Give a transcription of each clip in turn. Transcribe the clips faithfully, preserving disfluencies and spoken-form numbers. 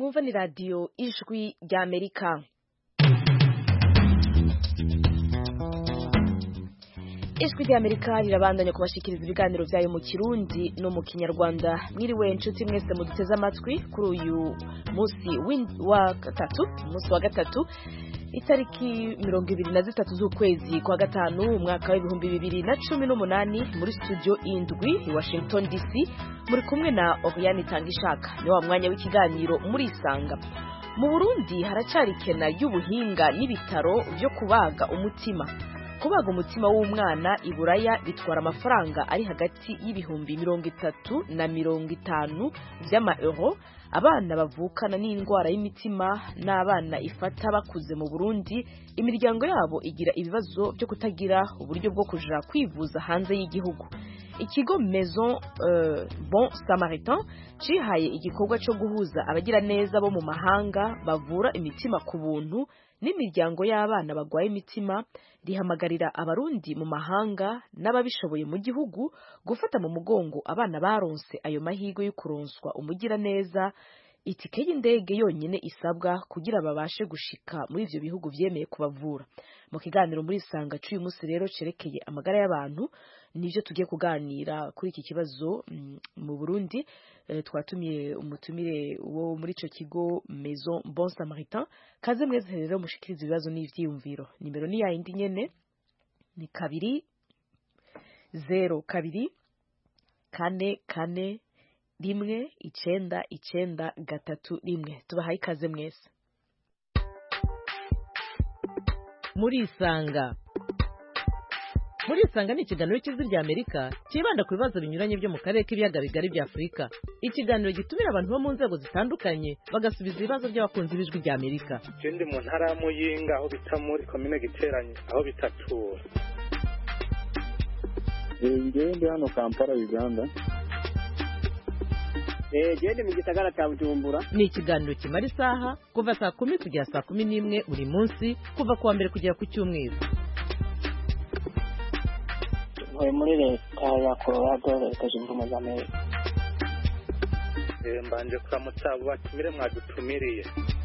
mwumva ni radiyo ijwi ry'Amerika. Ijwi ry'Amerika rirabandanya kubashikiriza ibiganiro byayo mu Kirundi no mu Kinyarwanda. Mwiriwe inshuti mwese muduteze amatwi kuri uyu munsi wa gatatu, umunsi wa gatatu itariki mirongo ibiri na zitatu z'ukwezi kwa gatanu umwaka w'ibihumbi bibiri na cumi n'umunani muri studio indwi i Washington D C muri kumwe na Oriane Tangishaka. Ni wa mwanya w'ikiganiro muri Isanga. Mu Burundi haracari kena y'ubuhinga n'ibitaro byo kubaga umutima. Kubaga umutima w'umwana iburaya bitwara amafaranga ari hagati y'ibihumbi mirongo itatu na mirongo itanu by'ama euro. Abana bavukana n'indwara y'imitima n'abana ifata bakuze mu Burundi, imiryango yabo igira ibibazo byo kutagira uburyo bwo kuja kwivuza hanze y'igihugu. Ikigo Maison euh, Bon Samaritain cihaye igikorwa cyo guhuza abagira neza bo mu mahanga bavura imitima ku buntu n'imiryango y'abana bagwaye imitima, rihamagarira abarundi mu mahanga n'ababishoboye mu gihugu gufata mu mugongo abana baronse ayo mahirwe yo kuronswa umugira neza. Itike y'indege yonyine isabwa kugira babashe gushika muri ivyo bihugu vyemeye kubavura. Mu kiganiro muri Isanga cy'uyu munsi rero cerekeye amagara y'abantu nivyo tugiye kuganira kuri iki kibazo mu Burundi. E, twatumiye umutumire wo muri ico kigo Maison Bon Samaritain. Kaze mwese rero mushikiriza ibibazo n'ivyiyumviro. Nimero ni ya indi nyene ni kabiri zero kabiri kane kane rimwe icenda icenda gatatu rimwe. Tubahaye ikaze mwese. Muri Isanga. Muri Isanga ni ikiganiro cy'ijwi ry'Amerika kibanda ku bibazo binyuranye byo mu karere k'ibiyaga bigari bya Afurika. Ikiganiro gitumira abantu bo mu nzego zitandukanye bagasubiza ibibazo by'abakunzi b'ijwi ry'Amerika. Ndi mu ntara ya Muyinga aho bita muri komine Giteranye aho bitatura. Ngende hano Kampala Uganda. Eh gende mu gisagara cya Bujumbura. Ni ikiganiro kimara isaha kuva saa kumi kugera saa kumi n'imwe buri munsi kuva kuwa mbere kugera ku cyumweru. Oye muri leta ya Colorado leta zunze ubumwe za Amerika. Eh mbanje kuramutsa batumire mwadutumiriye.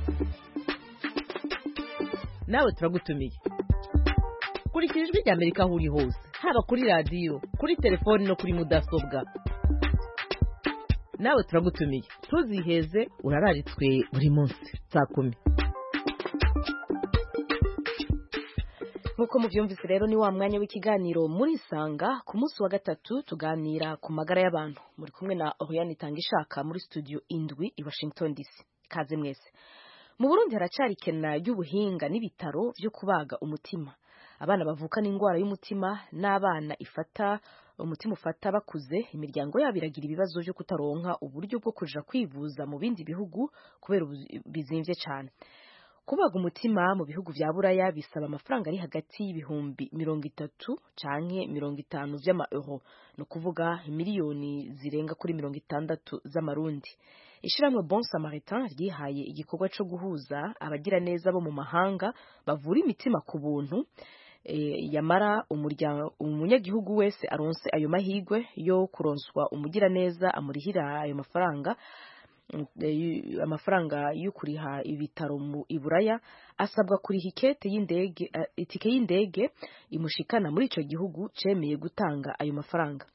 Nawe turagutumiye. Kurikira ijwi ry'Amerika aho uri hose, haba kuri radio, kuri telefoni no kuri mudasobwa. Nawe turagutumiye. Tuziheze urararitswe buri munsi saa kumi. Nkuko muvyumvise rero ni wa mwanya w'ikiganiro muri Isanga. Ku munsi wa gatatu tuganira ku magara y'abantu. Muri kumwe na Oriane Tangishaka muri studio indwi i Washington D C. Kaze mwese. Mu Burundi haracari kena y'ubuhinga n'ibitaro byo kubaga umutima. Abana bavukana indwara y'umutima n'abana ifata umutima ufata bakuze, imiryango yabo iragira ibibazo byo kutaronka uburyo bwo kuja kwivuza mu bindi bihugu kubera bizimvye cyane. Kubaga umutima mu bihugu vya Buraya bisaba amafaranga ari hagati y'ibihumbi mirongo itatu canke mirongo itanu vy'ama euro, no kuvuga miliyoni zirenga kuri mirongo itandatu z'amarundi. Ishiramwe Bon Samaritain ryihaye igikorwa cyo guhuza abagira neza bo mu mahanga bavura imitima ku buntu. E, yamara umuryango umunyagihugu wese aronse ayo mahigwe yo kuronswa umugira neza amurihira ayo mafaranga e, amafaranga y'ukuriha ibitaro mu Iburaya asabwa kuriha ikete y'indege uh, itike y'indege imushikana muri ico gihugu cemeye gutanga ayo mafaranga.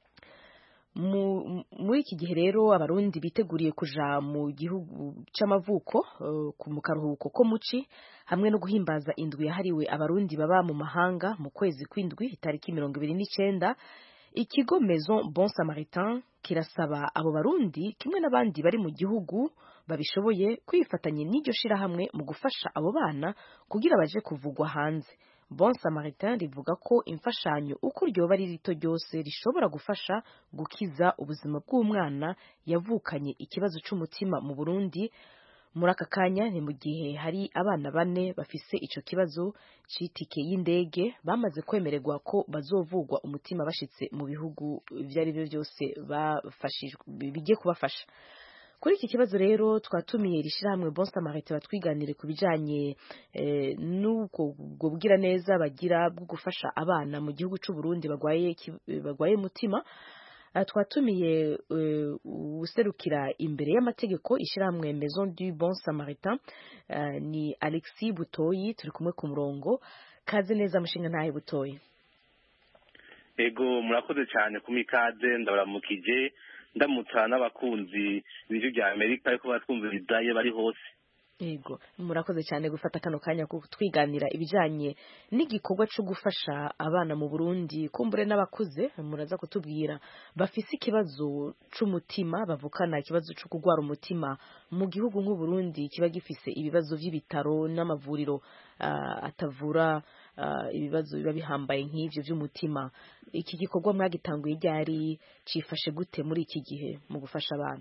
Muri iki gihe rero abarundi biteguriye kuja mu gihugu c'amavuko uh, mu karuhuko ko muci hamwe no guhimbaza indwi yahariwe abarundi baba mu mahanga mu kwezi kw'indwi itariki mirongo ibiri n'icenda. Ikigo Maison Bon Samaritain kirasaba abo barundi kimwe n'abandi bari mu gihugu babishoboye kwifatanya n'iryo shirahamwe mu gufasha abo bana kugira baje kuvugwa hanze. Bon Samaritain rivuga ko imfashanyo uko ryoba ari rito ryose rishobora gufasha gukiza ubuzima bw'umwana yavukanye ikibazo c'umutima mu Burundi. Muri aka kanya ni mu gihe hari abana bane bafise ico kibazo c'itike y'indege bamaze kwemererwa ko bazovugwa umutima bashitse mu bihugu vyari byo byose bafashijwe bigiye kubafasha. Kuri iki kibazo rero twatumiye rishiramwe Bon Samaritain batwiganire ku bijanye eh, n'ubwo bwira neza bagira bwo gufasha abana mu gihugu c'u Burundi bagwaye bagwaye mutima. uh, twatumiye uh, userukira imbere y'amategeko ishirahamwe Maison du Bon Samaritain uh, ni Alexis Butoyi turi kumwe ku murongo. Kaze neza mushinga ntahe Butoyi. Ego murakoze cyane kumikaze ndabaramukije ndamutsa n'abakunzi b'ijwi rya Amerika ariko batwumviriza iyo bari hose. Ego murakoze cyane gufata kano kanya ko twiganira ibijanye n'igikorwa cyo gufasha abana mu Burundi kumbure n'abakuze muraza kutubwira bafise ikibazo c'umutima bavukana ikibazo cyo kugwara umutima mu gihugu nk'u Burundi kiba gifise ibibazo by'ibitaro n'amavuriro uh, atavura uh, ibibazo biba bihambaye nk'ivyo by'umutima. Iki gikorwa mwagitanguye ryari cifashe gute muri iki gihe mu gufasha abana?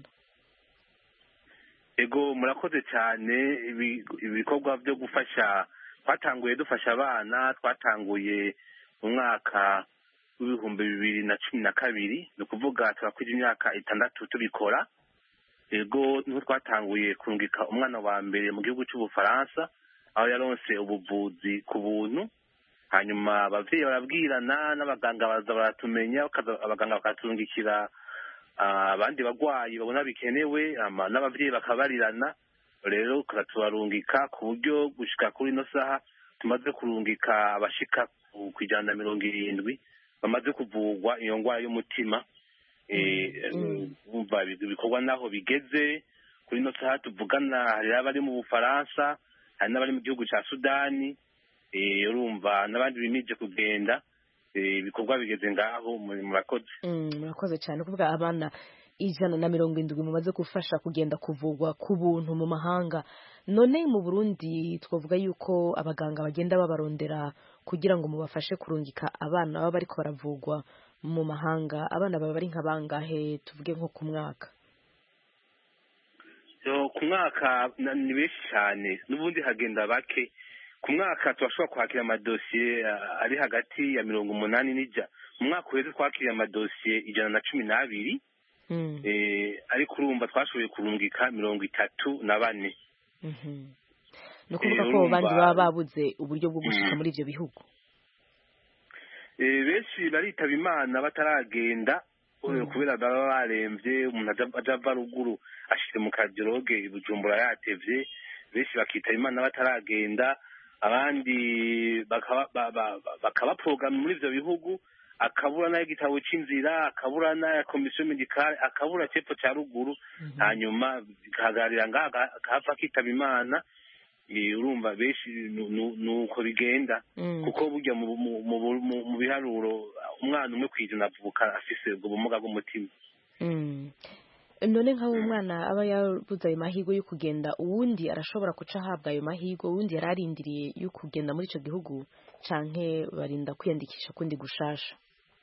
Ego murakoze cyane ibikorwa byo gufasha twatanguye dufasha abana twatanguye mu mwaka w'ibihumbi bibiri na cumi na kabiri ni ukuvuga turakwije imyaka itandatu tubikora. Ego niho twatanguye kurungika umwana wa mbere mu gihugu cy'Ubufaransa aho yaronse ubuvuzi ku buntu, hanyuma abavyeyi barabwirana n'abaganga baza baratumenya abaganga bakaturungikira abandi bagwayi babona bikenewe n'abavyeyi bakabarirana. Rero tubarungika ku buryo gushika kuri ino saha tumaze kurungika abashika ku ijana na mirongo irindwi bamaze kuvugwa iyo ngwara y'umutima. Umva ibikorwa naho bigeze kuri ino saha tuvugana hari abari mu Bufaransa hari n'abari mu gihugu ca Sudani urumva n'abandi bimije kugenda ibikorwa bigeze ngaho murakoze. Murakoze cyane kuvuga abana ijana na mirongo indwi mumaze gufasha kugenda kuvugwa ku buntu mu mahanga. None mu Burundi twavuga yuko abaganga bagenda babarondera kugira ngo mubafashe kurungika abana baba bariko baravugwa mu mahanga. Abana baba bari nkabangahe tuvuge nko ku mwaka? Yo ku mwaka ni benshi cyane n'ubundi hagenda bake. Ku mwaka turashobora kwakira amadosiye ari hagati ya mirongo umunani n'ija. Mu mwaka uheze twakiriye amadosiye ijana na cumi n'abiri ariko urumva twashoboye kurungika mirongo itatu na bane. Ni ukuvuga ko bandi baba babuze uburyo bwo gushika muri ivyo bihugu. Benshi baritaba Imana bataragenda kubera baba baremvye, umuntu aja ava ruguru ashire mu kardiologue i Bujumbura yatevye. Benshi bakitaba Imana bataragenda, abandi bakabaprograma muri ivyo bihugu, akabura nayo igitabo c'inzira, akabura nayo komisiyo medicale, akabura cepfo ca ruguru, hanyuma bikahagararira ngaha akahava akitaba Imana. Urumva benshi nuko bigenda kuko burya mu biharuro umwana umwe kwijana avuka afise ubwo bumuga bw'umutima. None nk'aho umwana aba yabuze ayo mahirwe yo kugenda, uwundi arashobora kuca ahabwa ayo mahirwe, uwundi yararindiriye yo kugenda muri ico gihugu canke barinda kwiyandikisha kundi gushasha?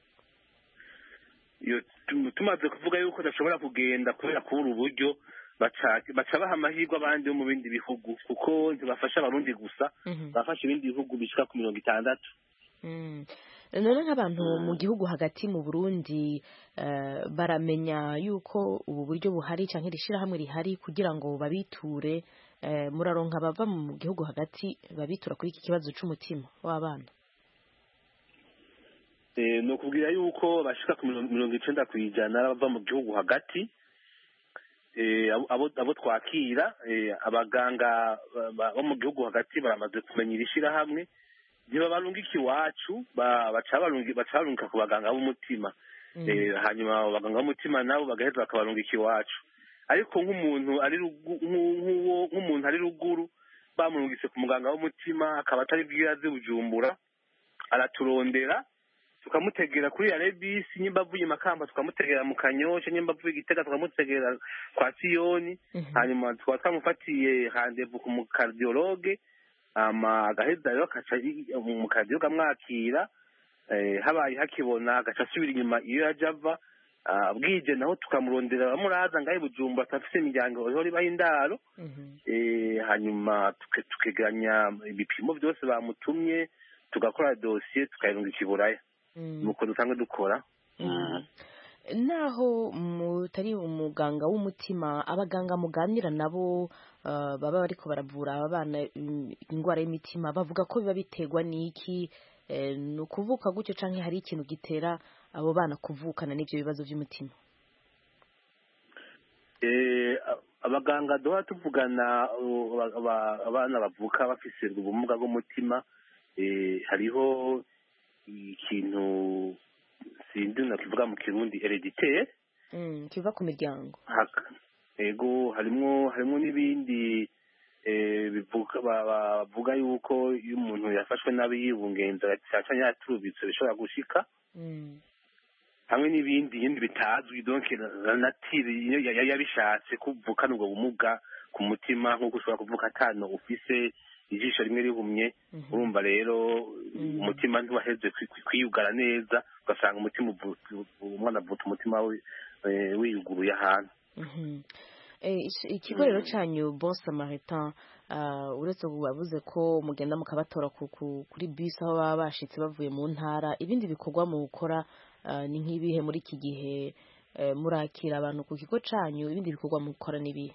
Iyo tumaze kuvuga yuko adashobora kugenda kubera kubura uburyo, baca baha amahirwe abandi bo mu bindi bihugu kuko ntibafasha abarundi gusa, bafasha ibindi bihugu bishika ku mirongo itandatu. None nk'abantu mu gihugu hagati mu Burundi baramenya yuko ubu buryo buhari canke rishirahamwe rihari kugira ngo babiture, muraronka bava mu gihugu hagati babitura kuri iki kibazo c'umutima w'abana? No kubwira yuko bashika ku mirongo icenda kw'ijana bava mu gihugu hagati. abo abo twakira abaganga bo mu gihugu hagati baramaze kumenya irishirahamwe, ntibabarungika iwacu baca barungika ku baganga b'umutima. Hanyuma abaganga b'umutima nabo bagaheza bakabarungika iwacu. Ariko nk'umuntu ari nk'umuntu ari ruguru bamurungitse ku muganga w'umutima akaba atari bwirazi Bujumbura, araturondera tukamutegera kuri ya rebisi, nyimba avuye Makamba tukamutegera mu Kanyosha, nyimba avuye Gitega tukamutegera kwa Siyoni. Hanyuma tukaba twamufatiye rendez-vous ku mu cardiologue, ama agaheza rero akaca mu cardiologue amwakira, habaye hakibona agaca asubira inyuma iyo yaje ava. Bwije naho tukamurondera bamuraza ngahe Bujumbura atafise imiryango ihora ibaha indaro. Hanyuma tukegeranya ibipimo byose bamutumye, tugakora dosiye tukayirungika i Buraya. Nuko dusanzwe dukora. Naho mutari umuganga w'umutima, abaganga muganira nabo baba bariko baravura abana ingwara y'imitima bavuga ko biba biterwa n'iki, ni ukuvuka gutyo cyangwa hari ikintu gitera abo bana kuvukana n'ibyo bibazo by'umutima? abaganga duha tuvugana abana bavuka bafise ubumuga bw'umutima, hariho ikintu sindi nakivuga mu kirundi hereditaire kiva ku miryango. Ego harimo harimo n'ibindi bivuga bavuga yuko iyo umuntu yafashwe nabi yibungenza cyane yaturubitse bishobora gushika, hamwe n'ibindi ibindi bitazwi donc natiri yabishatse kuvukana ubwo bumuga ku mutima, nk'uko ushobora kuvuka atano ufise ijisho rimwe rihumye, urumva rero umutima ntiwaheze kwiyugara neza, ugasanga umutima umwana avuta umutima wiyuguruye ahantu. Ikigo rero cyanyu Bon Samaritain, uretse bavuze ko mugenda mukabatora kuri bisi aho baba bashitse bavuye mu ntara, ibindi bikorwa mu gukora ni nk'ibihe muri iki gihe murakira abantu ku kigo cyanyu? Ibindi bikorwa mu gukora n'ibihe?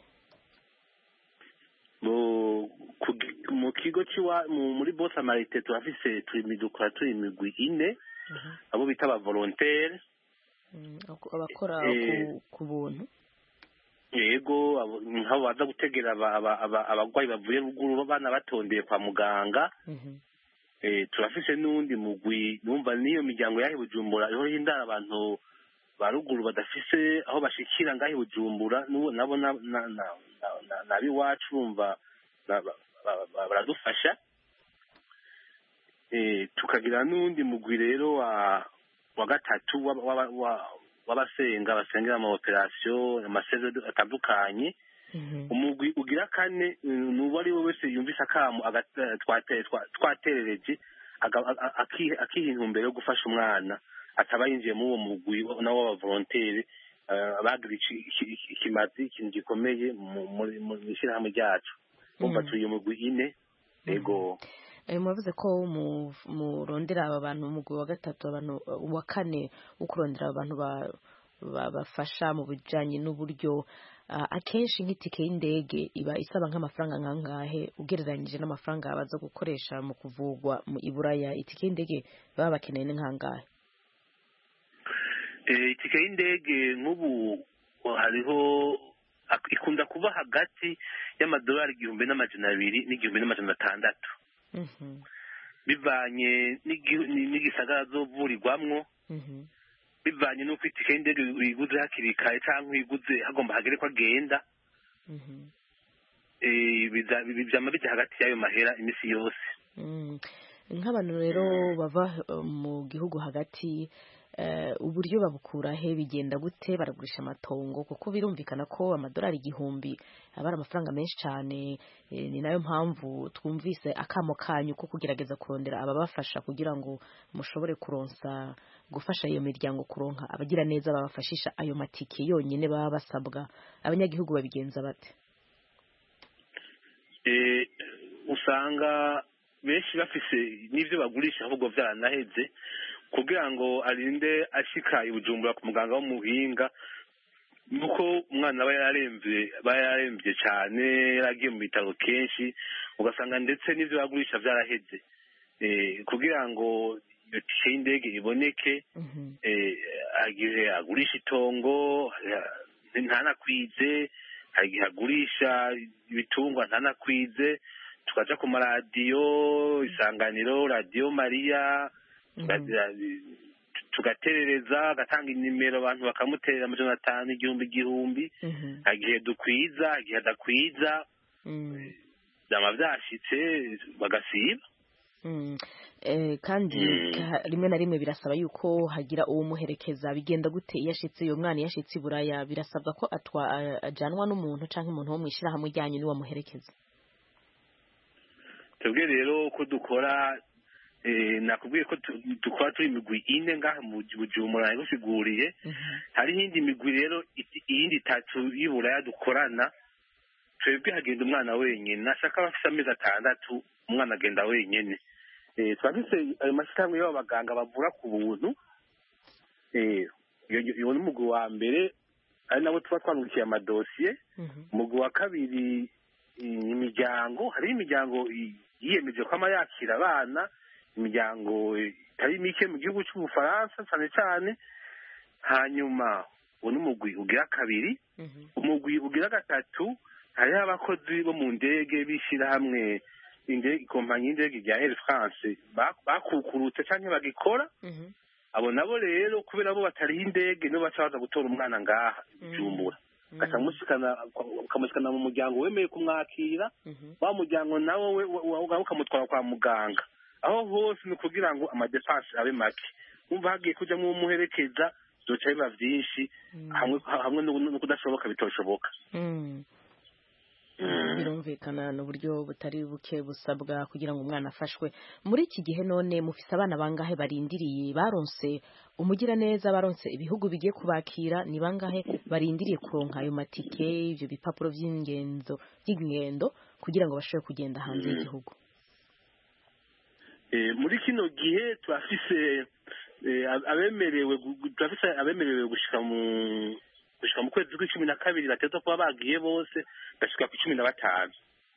Mu kigo muri Bon Samaritain turafise dukora turi imigwi ine, abo bita aba volontaire, abakora ku buntu. Yego, nk'abo baza gutegera abagwayi bavuye ruguru bana batondeye kwa muganga. Turafise n'undi mugwi numva niyo miryango yahe Bujumbura iho hindara abantu ba ruguru badafise aho bashikira ngahe Bujumbura, nabo nabi wacu umva baradufasha. Tukagira n'undi mugwi rero wa gatatu w'abasenga basengera ama operation amasezo atandukanye. Umugwi ugira kane nubo ari we wese yumvise akamu twaterereje akihintumbere yo gufasha umwana ataba yinjiye muri uwo mugwi nawo w'aba volontaire, bagira ikimazi ikintu gikomeye mu ishyirahamwe ryacu. Umva turi umugwi ine. Yego, mwavuze ko murondera aba bantu umugwi wa gatatu, abantu wa kane wo kurondera abantu bafasha mu bijanye n'uburyo. Akenshi nk'itike y'indege iba isaba nk'amafaranga nkangahe ugereranyije n'amafaranga baza gukoresha mu kuvugwa mu Iburaya? Itike y'indege baba bakeneye ni nkangahe? Itike y'indege nk'ubu hariho ikunda kuba hagati y'amadolari igihumbi n'amajana abiri n'igihumbi n'amajana atandatu, bivanye n'igisagara zovurirwamwo, bivanye n'uko itike y'indege uyiguze hakiri kare cyangwa uyiguze hagomba hagere ko agenda. Byama bijya hagati y'ayo mahera iminsi yose. Nk'abantu rero bava mu gihugu hagati, uburyo babukura he? Bigenda gute? Baragurisha amatongo? Kuko birumvikana ko amadolari igihumbi aba ari amafaranga menshi cyane. Ni nayo mpamvu twumvise akamo kanyu ko kugerageza kurondera ababafasha kugira ngo mushobore kuronsa gufasha iyo miryango kuronka abagira neza babafashisha ayo matike yonyine baba basabwa. Abanyagihugu babigenza bate? Usanga benshi bafise n'ivyo bagurisha ahubwo vyaranaheze, kugira ngo arinde ashika i Bujumbura ku muganga w'umuhinga, nuko umwana aba yararemvye aba yararemvye cyane, yaragiye mu bitaro kenshi, ugasanga ndetse n'ivyo bagurisha vyaraheze. Kugira ngo iyo tike y'indege iboneke, agiye agurisha itongo ntanakwize, agiye agurisha ibitungwa ntanakwize, tukaja ku maradiyo, Isanganiro, Radio Maria, tugaterereza, agatanga inimero abantu bakamuterera amajana atanu, igihumbi igihumbi, agihe dukwiza, agihe adakwiza, byama byashitse bagasiba. Kandi rimwe na rimwe birasaba yuko hagira uwo muherekeza. Bigenda gute iyo ashitse uyo mwana yashitse Iburaya? Birasabwa ko ajanwa n'umuntu canke umuntu wo mwishira hamwe ryanyu niwe muherekeza? Twebwe rero ko dukora, nakubwiye ko dukora turi imigwi ine ngaha mu Bujumbura gusiguriye. Hari iyindi migwi rero iyindi itatu y'Iburaya dukorana. Twebwe hagenda umwana wenyene, nashaka bafise amezi atandatu umwana agenda wenyene. Twafise ayo mashirahamwe y'abaganga bavura ku buntu. Iyo ni umugwi wa mbere, ari nabo tuba twandikiye amadosiye. Umugwi wa kabiri imiryango, hari imiryango yiyemeje ko ama yakira abana imiryango itari mike mu gihugu cy'ubufaransa cyane cyane. Hanyuma uwo n'umugwi ugira kabiri. Umugwi ugira gatatu hariho abakozi bo mu ndege b'ishyirahamwe indege ikompanyi y'indege rya Air France bakukurutse cyangwa bagikora. Abo nabo rero kubera bo batariho indege nibo baca baza gutora umwana ngaha Bujumbura, ukamushikana mu muryango wemeye kumwakira, wa muryango nawo we ukamutwara kwa muganga. Aho hose ni kugira ngo amadefanse abe make. Umva hagiye kujyamo umuherekeza zoca biba byinshi, hamwe no kudashoboka bitoshoboka. Birumvikana n'uburyo butari buke busabwa kugira ngo umwana afashwe. Muri iki gihe none mufise abana bangahe barindiriye baronse umugira neza, baronse ibihugu bigiye kubakira, ni bangahe barindiriye kuronka ayo matike, ivyo bipapuro vy'ingendo by'ingendo kugira ngo bashobore kugenda hanze y'igihugu? Eh, muri kino gihe turafise abemerewe turafise abemerewe gushika mu gushika mu kwezi kw'icumi na kabiri bateza kuba bagiye bose bashika ku cumi na batanu.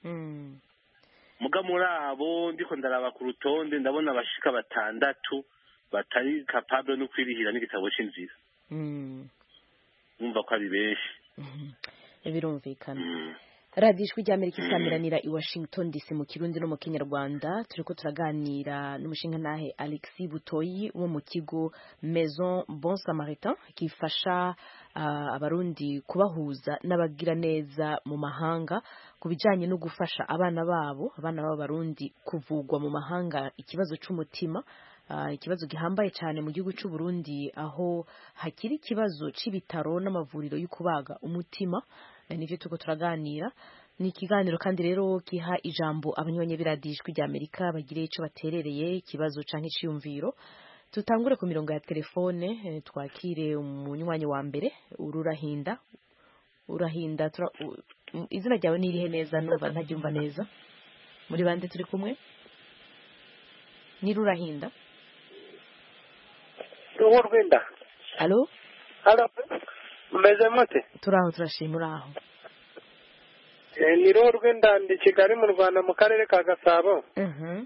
Muga muri abo ndiko ndaraba ku rutonde ndabona bashika batandatu batari capable no kwirihira n'igitabo c'inzira. Numva ko ari benshi. Birumvikana. Radio Ijwi ry'Amerika isamiranira i Washington D C mu Kirundi no mu Kinyarwanda. Turiko turaganira n'umushingantahe Alexis Butoyi wo mu kigo Maison Bon Samaritain kifasha uh, abarundi kubahuza n'abagira neza mu mahanga kubijanye no gufasha abana babo abana b'abarundi kuvugwa mu mahanga ikibazo c'umutima. Uh, ikibazo gihambaye cyane mu gihugu cy'u Burundi aho hakiri ikibazo c'ibitaro n'amavuriro y'ukubaga umutima. Nivyo tuko turaganira, ni ikiganiro kandi rero kiha ijambo abanyonye biradijwe rya Amerika bagire ico baterereye ikibazo canke iciyumviro. Tutangure ku mirongo ya telefone eh, twakire umunywanyi wa mbere ururahinda urahinda tura, uh, izina ryawe ni irihe neza numva ntagyumva neza muri bande turi kumwe ni rurahinda Ruhu rwinda. Allo Allo Meze mute? Turaho turashimura aho. Eh ni Ruhu rwinda ndi Kigali mu Rwanda mu karere ka Gasabo. Mhm.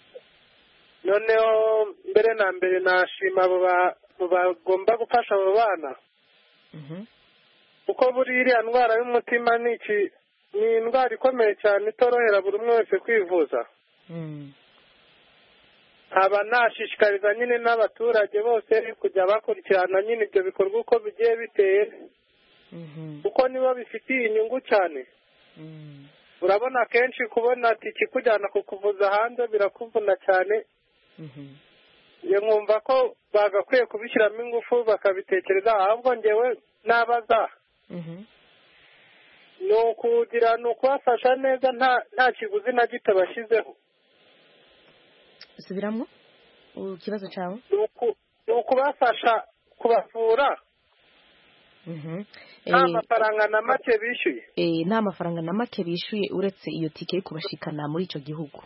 Noneho mbere na mbere nashima abo bagomba gufasha abo bana. Mhm. Uko buri iriya ndwara y'umutima ni iki ni indwara ikomeye cyane itorohera buri umwe wese kwivuza. Mhm. Aba nashishikariza nyine n'abaturage bose kujya bakurikirana nyine ibyo bikorwa uko bigiye biteye. Mhm. Uko nibo bifitiye inyungu cyane. Mhm. Urabona kenshi kubona ati kikujyana kukuvuza hanze birakuvuna cyane. Mhm. Ye nkumva ko bagakwiye kubishyiramo ingufu bakabitekereza ahubwo ngewe nabaza. Mhm. No kugira no kubafasha neza nta nta kiguzi na gito bashyizeho. Subiramo ikibazo cyawe? No kubafasha kubavura. Mhm. Nta mafaranga na make bishyuye. Eh nta mafaranga na make bishyuye uretse iyo tike yo kubashikana muri ico gihugu.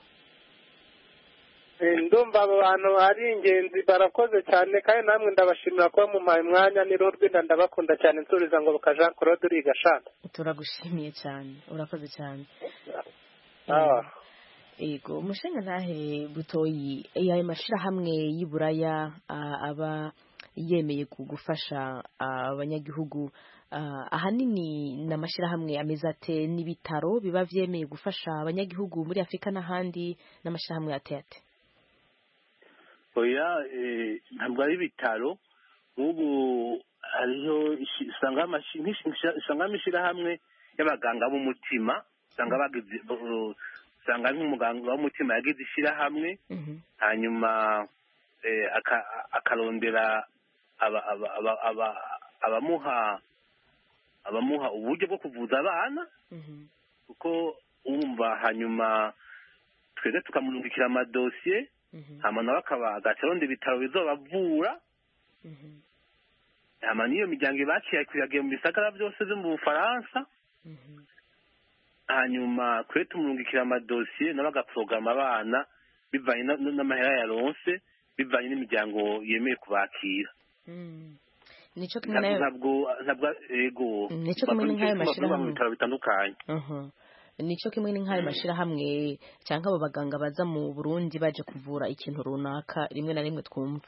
Ndumva abo bantu ari ingenzi barakoze cyane kandi namwe ndabashimira kuba mu mwanya ni Ruhu rwinda ndabakunda cyane nsuriza ngo buka Jean Claude uriga shaka. Turagushimiye cyane urakoze cyane. Ah. Ego umushinga ntahe Butoyi yaye mashira hamwe y'Iburaya aba yemeye kugufasha abanyagihugu ahanini namashira hamwe ameze ate n'ibitaro biba vyemeye gufasha abanyagihugu muri Afrika n'ahandi namashira hamwe atete. Oya ntabwo ari bitaro ubu hariho isanga amashinga isanga amishira hamwe y'abaganga b'umutima usanga bagize usanga nk'umuganga w'umutima yagize ishira hamwe hanyuma akarondera abamuha abamuha uburyo bwo kuvuza abana kuko umva hanyuma twese tukamurungikira amadosiye hama nawe akaba agacaronda ibitaro bizobavura hama niyo miryango ibaciye kwiyagiye mu bisagara byose byo mu Bufaransa hanyuma kure tumurungikira amadosiye nawe agaprograma abana bivanye n'amahera yaronse bivanye n'imiryango yemeye kubakira. Nico kimwe nayo ntabwo ntabwo ego nico kimwe n'ayo mashira hamwe bitaro bitandukanye. Mhm. nico kimwe n'inkayo mashirahamwe cyangwa abo baganga baza mu Burundi baje kuvura ikintu runaka rimwe na rimwe twumva.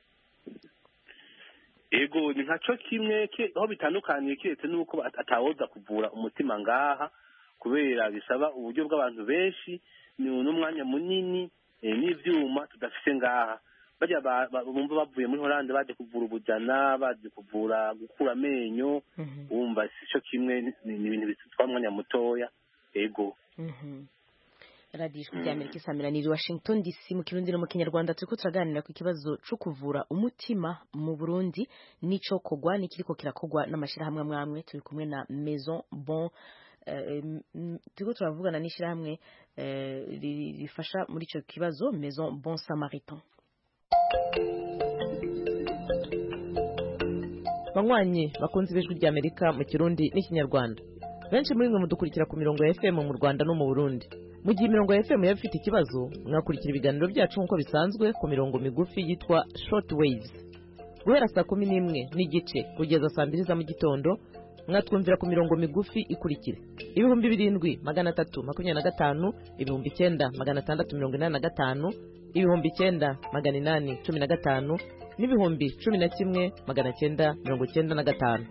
Ego ni nkaco kimwe aho bitandukaniye kiretse nuko atawoza kuvura umutima ngaha kubera bisaba uburyo bw'abantu benshi ni n'umwanya munini n'ivyuma tudafise ngaha. Bajya bumva bavuye muri Hollande baje kuvura ubujana baje kuvura gukura amenyo umva sico kimwe ni ibintu bitwa mwanya mutoya. Ego mhm Radio ya Amerika isamiraniye Washington D C mu Kirundi no mu Kinyarwanda turiko turaganira ku kibazo cyo kuvura umutima mu Burundi nico kogwa nikiriko kirakogwa n'amashirahamwe amwe turi kumwe na Maison Bon turiko turavugana n'ishirahamwe rifasha muri ico kibazo Maison Bon Samaritain. Banywanyi bakunze ibijwi rya Amerika mu Kirundi n'Ikinyarwanda benshi muri mwe mudukurikira ku mirongo ya F M mu Rwanda no mu Burundi. Mu gihe imirongo ya F M yaba ifite ikibazo mwakurikira ibiganiro byacu nk'uko bisanzwe ku mirongo migufi yitwa short waves guhera saa kumi n'imwe n'igice kugeza saa mbiri za mu gitondo mwatwumvira ku mirongo migufi ikurikira ibihumbi birindwi magana atatu makumyabiri na gatanu ibihumbi icyenda magana atandatu mirongo inani na gatanu ibihumbi icyenda magana inani cumi na gatanu n'ibihumbi cumi na kimwe magana cyenda mirongo cyenda na gatanu.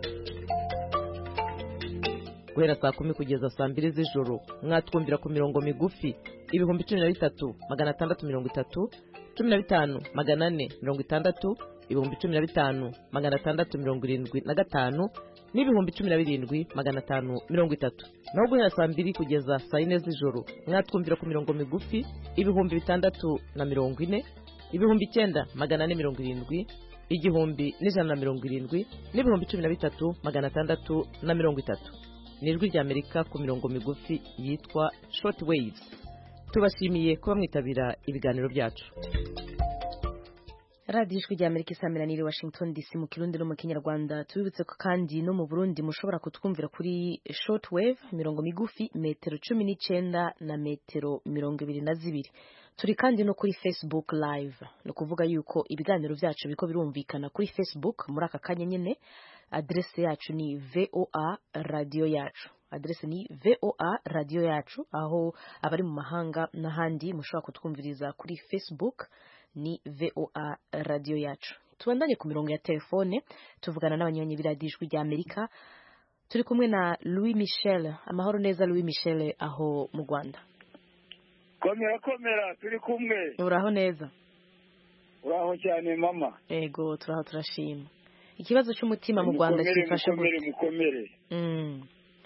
Guhera saa kumi kugeza saa mbiri z'ijoro mwatwumvira ku mirongo migufi ibihumbi cumi na bitatu magana atandatu mirongo itatu cumi na bitanu magana ane mirongo itandatu ibihumbi cumi na bitanu magana atandatu mirongo irindwi na gatanu n'ibihumbi cumi na birindwi magana atanu mirongo itatu. Naho guhera saa mbiri kugeza saa yine z'ijoro mwatwumvira ku mirongo migufi ibihumbi bitandatu na mirongo ine ibihumbi icyenda magana ane mirongo irindwi igihumbi n'ijana na mirongo irindwi n'ibihumbi cumi na bitatu magana atandatu na mirongo itatu. Nijwi rya Amerika ku mirongo migufi yitwa short waves. Tubashimiye kuba mwitabira ibiganiro byacu. Radio Ijwi rya Amerika isamiraniye Washington D C mu Kirundi no mu Kinyarwanda tubibutse ko kandi no mu Burundi mushobora kutwumvira kuri short wave mirongo migufi metero cumi n'icenda na metero mirongo ibiri na zibiri. Turi kandi no kuri Facebook live no kuvuga yuko ibiganiro byacu biko birumvikana kuri Facebook muri aka kanya nyene. Adresse yacu ni V O A radio yacu adresse ni V O A radio yacu aho abari mu mahanga n'ahandi mushobora kutwumviriza kuri Facebook ni V O A radio yacu. Tubandanye ku mirongo ya telefone tuvugana n'abanywanyi biradijwi rya Amerika turi kumwe na Louis Michel. Amahoro neza Louis Michel aho mu Rwanda. Komera komera turi kumwe. Uraho neza? Uraho cyane mama. Ego turaho turashima. Ikibazo cy'umutima mu Rwanda kifashe mukomere mukomere. Mm.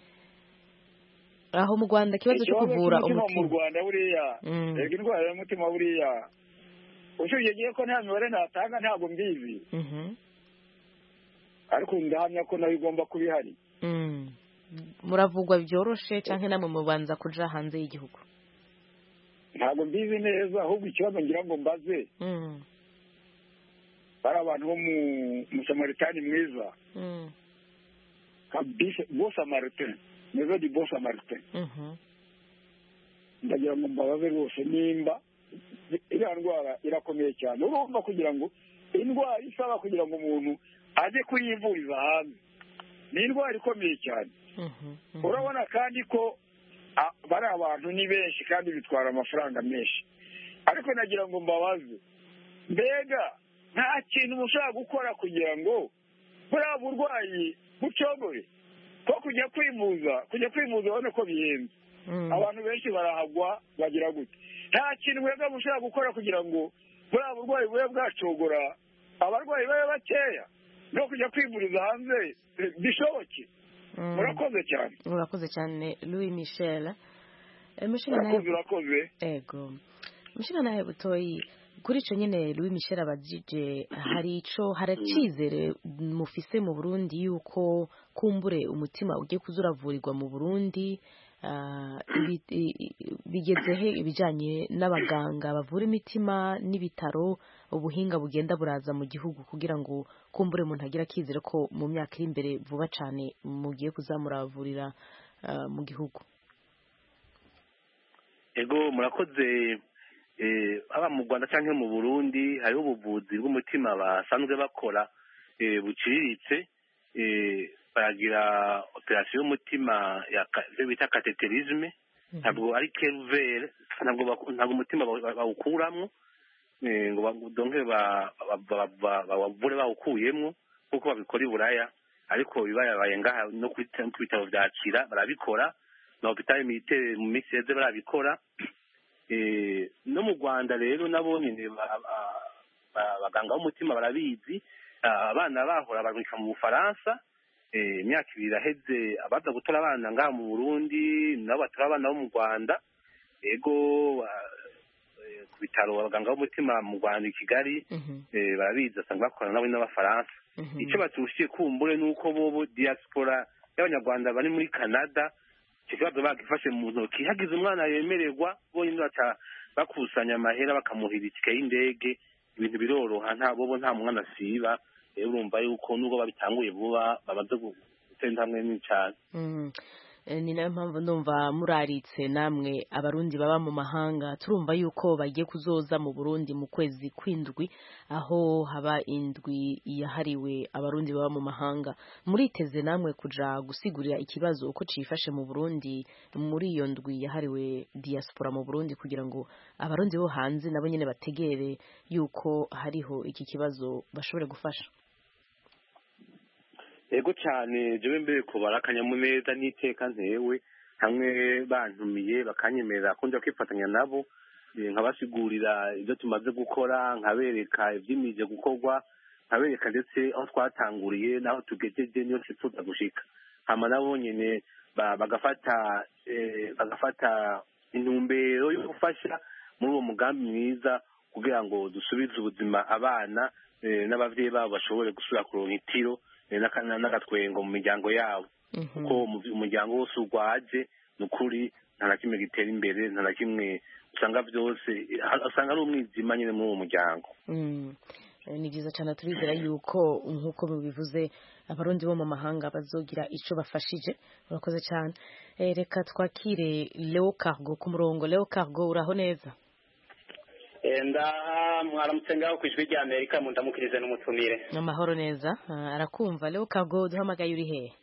Aho mu Rwanda kibazo cyo kuvura umutima mu Rwanda buriya. Ego indwara y'umutima buriya. Ushoje giye ko nta mibare natanga ntago mbizi. Mhm. Ariko ndahamya ko nayo igomba kubihari. Mm. Muravugwa byoroshe canke namwe mubanza kuja hanze y'igihugu. Ntago mbizi neza ahubwo ikibazo ngira ngo mbaze. Mm. Bara abantu bo mu Samaritani mwiza. Mm. Kabisa bo Samaritain. Mezo di bo Samaritain. Mhm. Ndagira ngo mbabaze rwose nimba iriya ndwara irakomeye cyane. Urumva kugira ngo indwara isaba kugira ngo umuntu aje kuyivuriza hanze. Ni indwara ikomeye cyane. Mhm. Urabona kandi ko bari abantu ni benshi kandi bitwara amafaranga menshi. Ariko nagira ngo mbabaze mbega nta kintu mushaka gukora kugira ngo buriya burwayi bucogore ko kujya kwivuza kujya kwivuza ubona ko bihenze. Abantu benshi barahagwa bagira gute. Nta kintu mwebwe mushaka gukora kugira ngo buriya burwayi bube bwacogora abarwayi babe bakeya no kujya kwivuriza hanze bishoboke. Murakoze cyane. Murakoze cyane Louis Michel. Michel nawe urakoze. Ego. Michel nawe butoyi kuri ico nyene Louis Michel abajije hari ico haracizere mufise mu Burundi yuko kumbure umutima ugiye kuzuravurirwa mu Burundi. Uh, bigezehe ibijanye n'abaganga bavura imitima n'ibitaro ubuhinga bugenda buraza mu gihugu kugira ngo kumbure umuntu agira kizere ko mu myaka iri imbere vuba cyane mugiye kuzamuravurira uh, mu gihugu. Ego murakoze eh aba mu Rwanda cyangwa mu Burundi hariho ubuvuzi bw'umutima basanzwe bakora eh buciriritse eh baragira operasiyo y'umutima ibyo bita kateterisme ntabwo ari keruvere ntabwo umutima bawukuramo ngo donke bawuvure bawukuyemo kuko babikora i buraya ariko bibaye ngaha no ku bitaro byakira barabikora na hopitali militaire mu minsi yeze barabikora no mu Rwanda rero nabo nyine abaganga b'umutima barabizi abana bahora barumika mu Bufaransa imyaka ibiri iraheze abaza gutora abana ngaha mu Burundi nabo batora abana bo mu Rwanda yego ku bitaro abaganga b'umutima mu Rwanda i Kigali barabizi asanga bakorana nabo n'abafaransa icyo baturushiye kumbure nuko bobo diaspora y'abanyarwanda bari muri Canada ikibazo bagifashe mu ntoki hagize umwana yemererwa bonyine baca bakusanya amahera bakamuhira itike y'indege ibintu biroroha nta bobo nta mwana asiba urumva yuko nubwo babitanguye vuba bamaze gutenda hamwe n'icana ni nayo mpamvu ndumva muraritse namwe abarundi baba mu mahanga turumva yuko bagiye kuzoza mu Burundi mu kwezi kw'indwi aho haba indwi yahariwe abarundi baba mu mahanga muriteze namwe kuja gusigurira ikibazo uko cifashe mu Burundi muri iyo ndwi yahariwe diaspora mu Burundi kugira ngo abarundi bo hanze nabo nyene bategere yuko hariho iki kibazo bashobore gufasha. Ego cyane jewe mbere ko barakanyamuneza n'iteka ntewe hamwe bantumiye bakanyemerera kundi kwifatanya nabo nkabasigurira ibyo tumaze gukora nkabereka ibyimije gukorwa nkabereka ndetse aho twatanguriye naho tugejeje niyo twifuza gushika hama nabo nyene bagafata bagafata intumbero yo gufasha muri uwo mugambi mwiza kugira ngo dusubize ubuzima abana n'abavyeyi babo bashobore gusubira kuronka itiro n'agatwengo mu miryango yabo kuko umuryango wose urwaje ni ukuri nta na kimwe gitera imbere nta na kimwe usanga byose usanga ari umwijima nyine muri uwo muryango. Ni byiza cyane turizera yuko nk'uko mubivuze abarundi bo mu mahanga bazogira icyo bafashije. Urakoze cyane. Reka twakire Leo Cargo ku murongo. Leo Cargo uraho neza? Ndaha mwaramutse ngaho ku ijwi rya Amerika mundamukirize n'umutumire. Amahoro neza. Arakumva Leo Cargo duhamagaye uri he?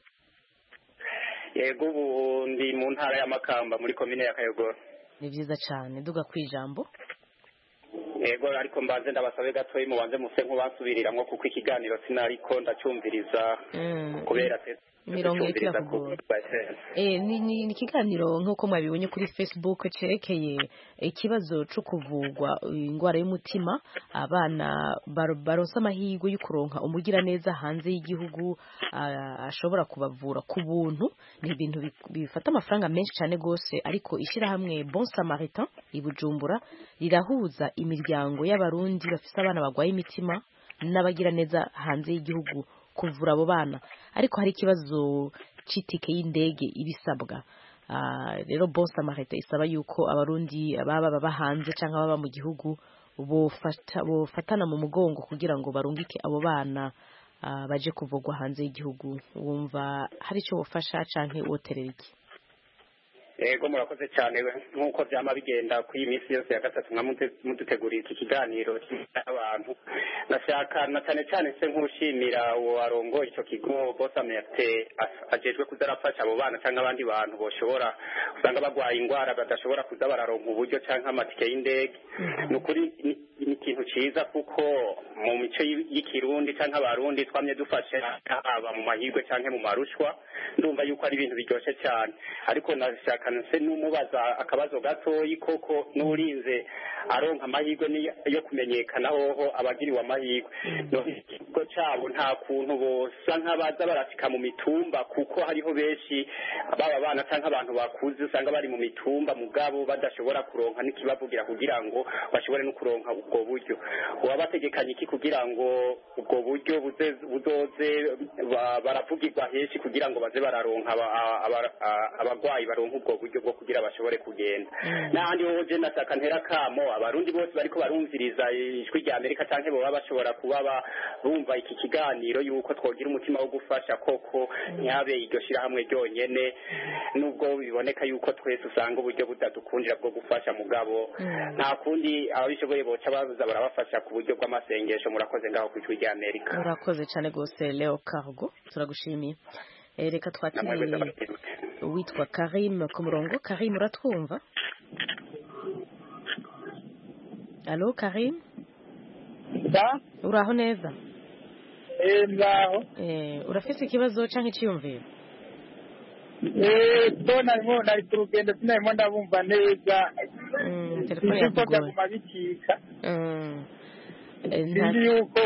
Yego ubu ndi mu ntara ya Makamba muri komine ya Kayogoro. Ni byiza cyane duga kwijambo. Yego ariko mbanze ndabasabe gatoyi mubanze muse nk'ubasubiriramwo kuko ikiganiro sinariko ndacyumviriza kubera te mirongo itatu eh ni ni ikiganiro nk'uko mwabibonye kuri Facebook cerekeye ikibazo cyo kuvugwa ingwara y'umutima abana baronsa amahirwe yo kuronka umugira neza hanze y'igihugu ashobora kubavura ku buntu ni ibintu bifata amafaranga menshi cyane gose ariko ishira hamwe Bon Samaritain ibujumbura rirahuza imiryango y'abarundi bafise abana bagwaye imitima n'abagira neza hanze y'igihugu kuvura abo bana ariko hari ikibazo c'itike y'indege ibisabwa rero Bon Samaritain isaba yuko abarundi baba baba hanze canke baba mu gihugu bofata bofatana mu mugongo kugira ngo barungike abo bana baje kuvugwa hanze y'igihugu wumva hari ico bofasha canke woterera iki? Ego murakoze cyane nk'uko byama bigenda ku iyi minsi yose ya gatatu mudutegurira iki kiganiro cy'abantu nashaka na cyane cyane se nk'ushimira warongo icyo kigo Bon Samaritain ajejwe kuzarafasha abo bana cyangwa abandi bantu boshobora usanga bagwaye ingwara badashobora kuza bararonka uburyo cyangwa amatike y'indege nukuri ni ikintu ciza kuko mu mico y'ikirundi cyangwa abarundi twamye dufasha aba mu mahirwe cyangwa mu marushwa ndumva yuko ari ibintu biryoshe cyane ariko nashaka nse numubaza akabazo gatoyi koko nurinze aronka amahirwe yo kumenyekana hoho abagiriwe amahirwe no ikigo cyabo nta kuntu bosa nk'abaza barafika mu mitumba kuko hariho benshi baba bana cyangwa abantu bakuze usanga bari mu mitumba mugabo badashobora kuronka n'ikibavugira kugira ngo bashobore no kuronka ubwo buryo wabategekanye iki kugira ngo ubwo buryo buzoze baravugirwa henshi kugira ngo baze bararonka abagwayi baronka ubwo buryo bwo kugira bashobore kugenda n'ahandi ho je nataka ntera kamo abarundi bose bariko barumviriza ijwi rya Amerika canke bo baba bashobora kuba bumva iki kiganiro yuko twogira umutima wo gufasha koko nyabe iryo shira hamwe ryonyene nubwo biboneka yuko twese usanga uburyo budadukundira bwo gufasha mugabo nta kundi ababishoboye boca baza barabafasha ku buryo bw'amasengesho murakoze ngaho ku ijwi rya Amerika. Murakoze cyane gose Leo Cargo turagushimiye. reka twakire witwa Karim ku murongo. Karim uratwumva? Allo Karim? Da? Uraho neza? Eh ngaho. Eh urafise ikibazo canke iciyumviro? Eh bona ngo nari kurugenda sinarimo ndabumva neza. Mm telefone yakugoye. Kubabikika. Mm. Ndi yuko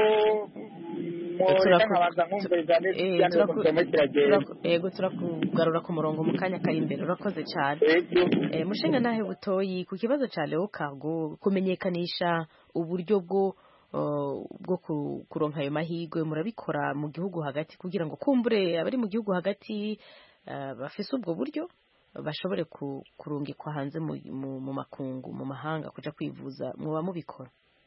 Ego turakugarura ku murongo mu kanya kari imbere. Urakoze cyane. Eh mushinga nahe butoyi ku kibazo ca Leo Cargo kumenyekanisha uburyo bwo bwo kuronka ayo mahigwe murabikora mu gihugu hagati kugira ngo kumbure abari mu gihugu hagati bafise ubwo buryo bashobore kurungikwa hanze mu makungu mu mahanga kuja kwivuza muba mubikora?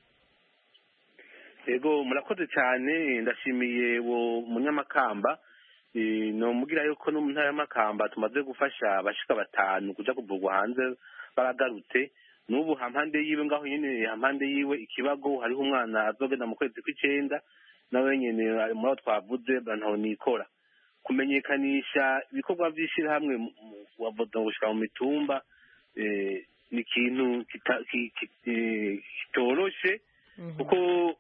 Ego murakoze cyane ndashimiye wo munyamakamba no mugira yuko no mu ntara y'amakamba tumaze gufasha abashika batanu kuja kuvugwa hanze baragarutse n'ubu hampande yiwe ngaho nyene hampande yiwe ikibago hariho umwana azogenda mu kwezi kw'icenda nawe nyene muri twavuze bantu nikora kumenyekanisha ibikorwa by'ishira hamwe wavuga gushika mu mitumba ni ikintu kitoroshe kuko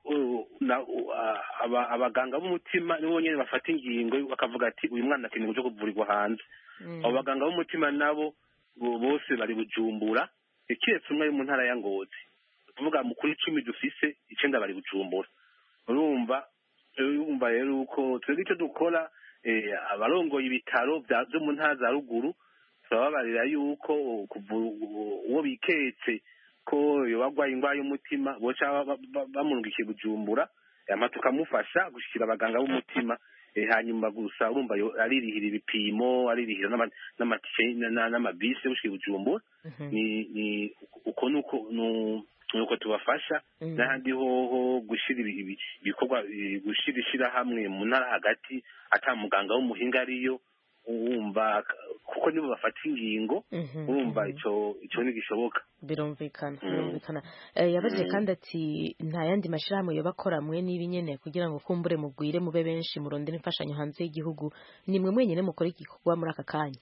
abaganga b'umutima nibo nyene bafata ingingo bakavuga ati uyu mwana akeneye kuja kuvurirwa hanze. Abo baganga b'umutima nabo bose bari Bujumbura ikiretse umwe mu ntara ya Ngozi kuvuga mu kuri icumi dufise icenda bari Bujumbura. Urumva urumva rero uko twebwe icyo dukora abarongoye ibitaro byo mu ntara za ruguru turababarira yuko uwo biketse ko yobagwaye ingwara y'umutima boca bamurungikiye Bujumbura yama tukamufasha gushikira abaganga b'umutima hanyuma gusa urumva aririhira ibipimo aririhira n'amabisi gushikira Bujumbura ni uko nuko nuko tubafasha n'ahandi hoho gushira ibikorwa gushira ishira hamwe mu ntara hagati ata muganga w'umuhinga ariyo wumva kuko nibo bafata ingingo urumva ico ico nigishoboka birumvikana birumvikana yabaje kandi ati nta yandi mashirahamwe yo bakora mwe n'ibinyene kugira ngo kumbure mugwire mube benshi murondera imfashanyo hanze y'igihugu nimwe mwenyene mukora igikorwa muri aka kanya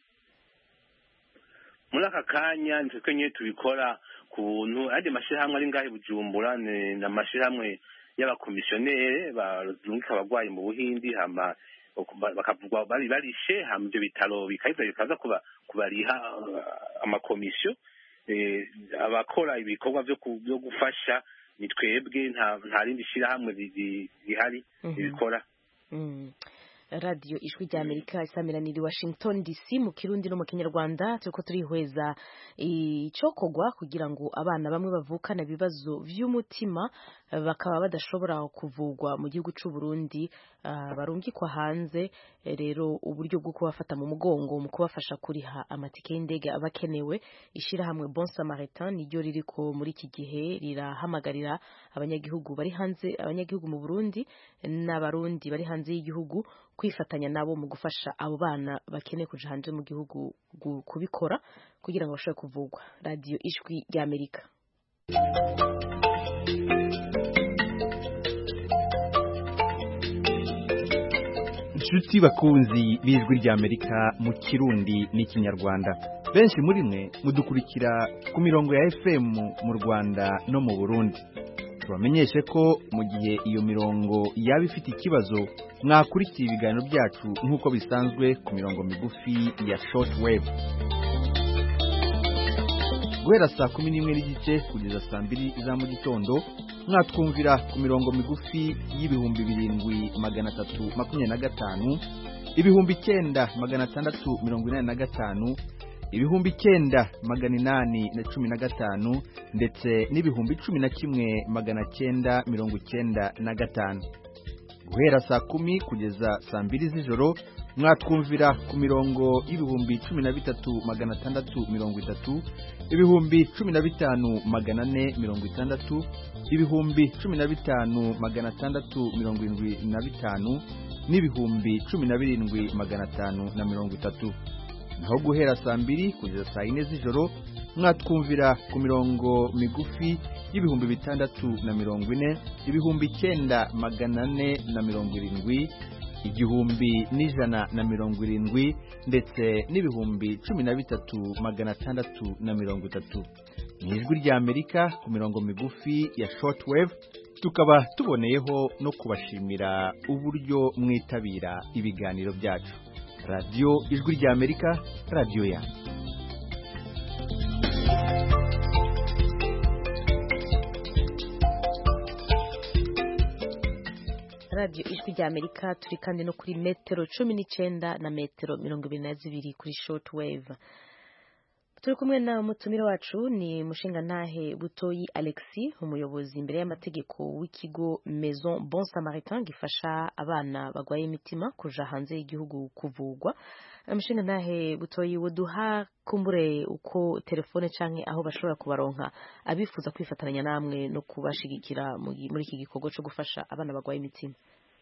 muri aka kanya nitwe nyene tubikora ku buntu andi mashirahamwe ari ngahe Bujumbura na mashirahamwe y'abakomisiyonere barungika abagwayi mu Buhindi hama bakavugwa bari barishe hamwe ibyo bitaro bikaza bikaza kuba kubariha amakomisiyo abakora ibikorwa byo byo gufasha ni twebwe nta nta rindi shira hamwe bihari ibikora. Radio Ijwi rya Amerika isamiraniye Washington D C mu Kirundi no mu Kinyarwanda tuko turihweza icokogwa kugira ngo abana bamwe bavukana ibibazo vy'umutima bakaba badashobora kuvugwa mu gihugu c'u Burundi barungikwa hanze rero uburyo bwo kubafata mu mugongo mu kubafasha kuriha amatike y'indege abakenewe ishira hamwe Bon Samaritain niryo ririko muri iki gihe rirahamagarira abanyagihugu bari hanze abanyagihugu mu Burundi n'abarundi bari hanze y'igihugu kwifatanya nabo mu gufasha abo bana bakeneye kuja hanze mu gihugu kubikora kugira ngo bashobore kuvugwa. Radio Ijwi rya Amerika. Inshuti bakunzi b'Ijwi rya Amerika mu Kirundi n'ikinyarwanda benshi muri mwe mudukurikira ku mirongo ya F M mu Rwanda no mu Burundi. Tubamenyeshe ko mu gihe iyo mirongo yaba ifite ikibazo mwakurikiye ibiganiro byacu nk'uko bisanzwe ku mirongo migufi ya shortwave guhera saa kumi n'imwe n'igice kugeza saa mbiri za mu gitondo mwatwumvira ku mirongo migufi y'ibihumbi birindwi magana atatu makumyabiri na gatanu ibihumbi icyenda magana atandatu mirongo inani na gatanu ibihumbi icyenda magana inani na cumi na gatanu ndetse n'ibihumbi cumi na kimwe magana cyenda mirongo icyenda na gatanu guhera saa kumi kugeza saa mbiri z'ijoro mwatwumvira ku mirongo y'ibihumbi cumi na bitatu magana atandatu mirongo itatu ibihumbi cumi na bitanu magana ane mirongo itandatu ibihumbi cumi na bitanu magana atandatu mirongo irindwi na bitanu n'ibihumbi cumi na birindwi magana atanu na mirongo itatu naho guhera saa mbiri kugeza saa yine z'ijoro mwatwumvira ku mirongo migufi y'ibihumbi bitandatu na mirongo ine ibihumbi icyenda magana ane na mirongo irindwi igihumbi n'ijana na mirongo irindwi ndetse n'ibihumbi cumi na bitatu magana atandatu na mirongo itatu. Mu ijwi rya Amerika ku mirongo migufi ya shortwave, tukaba tuboneyeho no kubashimira uburyo mwitabira ibiganiro byacu. Radio Ijwi rya Amerika, radio ya Radio Ijwi rya Amerika, turi kandi no kuri metero cumi n'icenda na metero mirongo ibiri na zibiri kuri shortwave. Turi kumwe na mutumire wacu ni Mushingantahe Butoyi Alexis, umuyobozi imbere y'amategeko w'ikigo Maison Bon Samaritain gifasha abana bagwaye imitima kuja hanze y'igihugu kuvugwa. Mushingantahe Butoyi, woduha kumbure uko telefone canke aho bashobora kubaronka abifuza kwifatanya namwe no kubashigikira muri iki gikorwa cyo gufasha abana bagwaye imitima?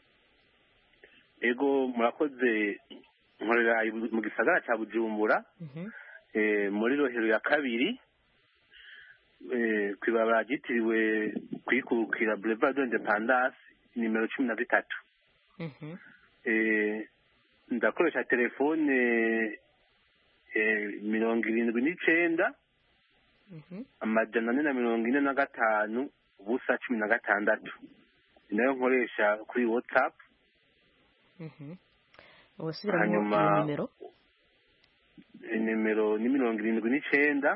Ego murakoze, nkorera mu gisagara ca Bujumbura. Mhm. Eh, muri rohero ya kabiri eh, kwibaba ryitiriwe kwikukira Boulevard de l'Indépendance nimero cumi na gatatu. Mhm. Eh, ndakoresha telefone eh, mirongo irindwi n'icenda mhm amajana ane na mirongo ine na gatanu ubusa cumi na gatandatu. Nayo nkoresha kuri WhatsApp. Mhm. Wasubiramo nimero? Nimero ni mirongo irindwi n'icenda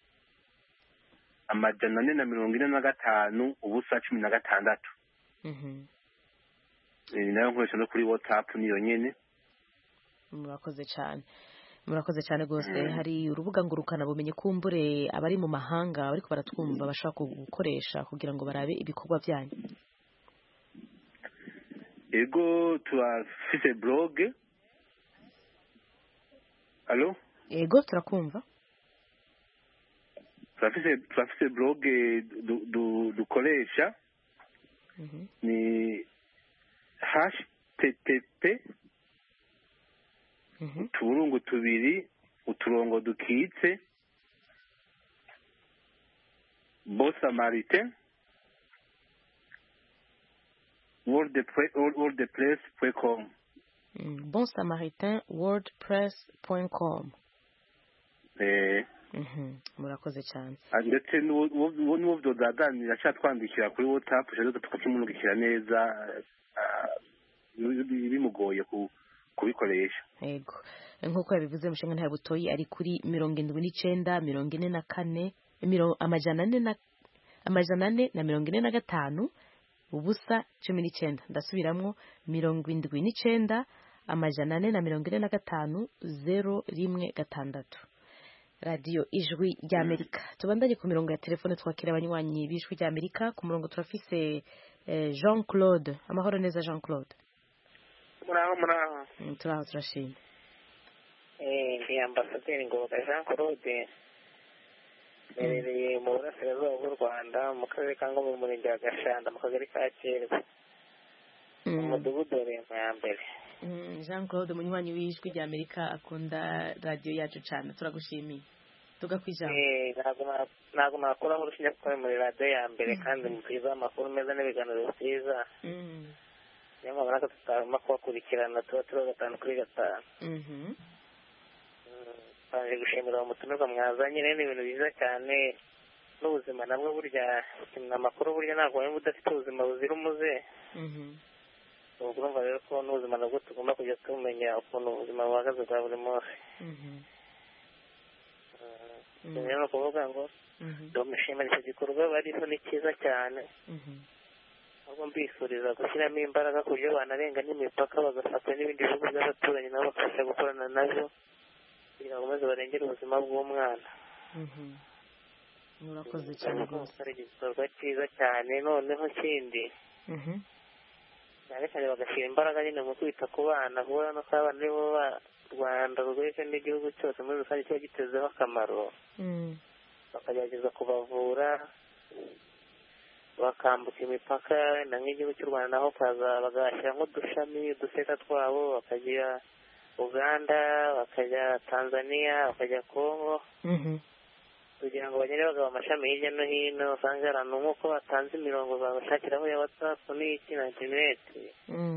amajana ane na mirongo ine na gatanu ubusa cumi na gatandatu. Mhm. Nayo nkoresha no kuri WhatsApp niyo nyene. Murakoze cyane. Murakoze cyane gose. Mm. Hari urubuga ngurukana bumenye kumbure abari mu mahanga bariko baratwumva bashaka gukoresha kugira ngo barabe ibikorwa byanyu. Ego turafise blog. Allo? Ego turakumva. Turafise turafise blog du, du, dukoresha. Mhm. Ni H T T P Mhm. uturungu tubiri uturongo dukitse Bon Samaritain wordpress point com. Mm, Bon Samaritain wordpress point com. Eh. Mhm. Murakoze cyane. Ndetse n'uwo n'uwo byozaganira cyatwandikira kuri WhatsApp cyangwa tukakimurungikira neza bimugoye ku kubikoresha. Yego. Nkuko yabivuze Mushingantahe Butoyi ari kuri mirongo indwi n'icenda mirongo ine na kane amajana ane na amajana ane na mirongo ine na gatanu ubusa cumi n'icenda. Ndasubiramwo mirongo indwi n'icenda amajana ane na mirongo ine na gatanu zero rimwe gatandatu. Radio Ijwi rya Amerika. Tubandanye ku mirongo ya telefone twakira abanywanyi b'Ijwi rya Amerika. Ku murongo turafise eh, Jean Claude. Amahoro neza Jean Claude. Muraho muraho. Mm, turaho turashimye. Eh, ndi ambasaderi Ngoboka Jean Claude. Nerereye mu burasirazuba bw'u Rwanda mu karere ka Ngoma mu murenge wa Gashanda mu kagari ka Kirwa. Mu mudugudu ya mbere. Jean Claude munywanyi w'Ijwi rya Amerika akunda radio yacu cyane, turagushimiye. Tugakwijana. Eh, ntabwo ntabwo nakora aho rushinja gukora muri radio ya mbere kandi mukwiza amakuru meza n'ibiganiro byiza. Mhm. Nyamara baraka tutama kubakurikirana tuba turi gatanu kuri gatanu. Mhm. Baje gushimira umutumirwa mwazanye rero ibintu byiza cyane n'ubuzima nabwo burya amakuru burya ntabwo waba udafite ubuzima buzira umuze. Mhm. Ubwo urumva rero ko n'ubuzima nabwo tugomba kujya tumenya ukuntu ubuzima buhagaze bwa buri munsi. Mhm. Rero ni ukuvuga ngo ndamushimira icyo gikorwa bariho ni cyiza cyane. Mhm. Ahubwo mbifuriza gushyiramo imbaraga ku buryo banarenga n'imipaka bagafata n'ibindi bihugu by'abaturanyi nabo bakabasha gukorana nabyo kugira ngo maze barengere ubuzima bw'umwana. Mhm. Murakoze cyane rwose. Ari igikorwa cyiza cyane noneho kindi. Mhm. cyane cyane bagashyira imbaraga nyine mu kwita ku bana kubona no ko abana aribo ba Rwanda rwese n'igihugu cyose muri rusange kiba gitezeho akamaro. Mm. Bakagerageza kubavura bakambuka imipaka na nk'igihugu cy'u Rwanda naho kaza bagashyira nk'udushami uduseta twabo bakagira Uganda bakajya Tanzania bakajya Congo. Mhm. Kugira ngo bagere bagaba amashami hirya no hino usanga hari ahantu nk'uko batanze imirongo babashakiraho ya WhatsApp n'iki na internet. Mm.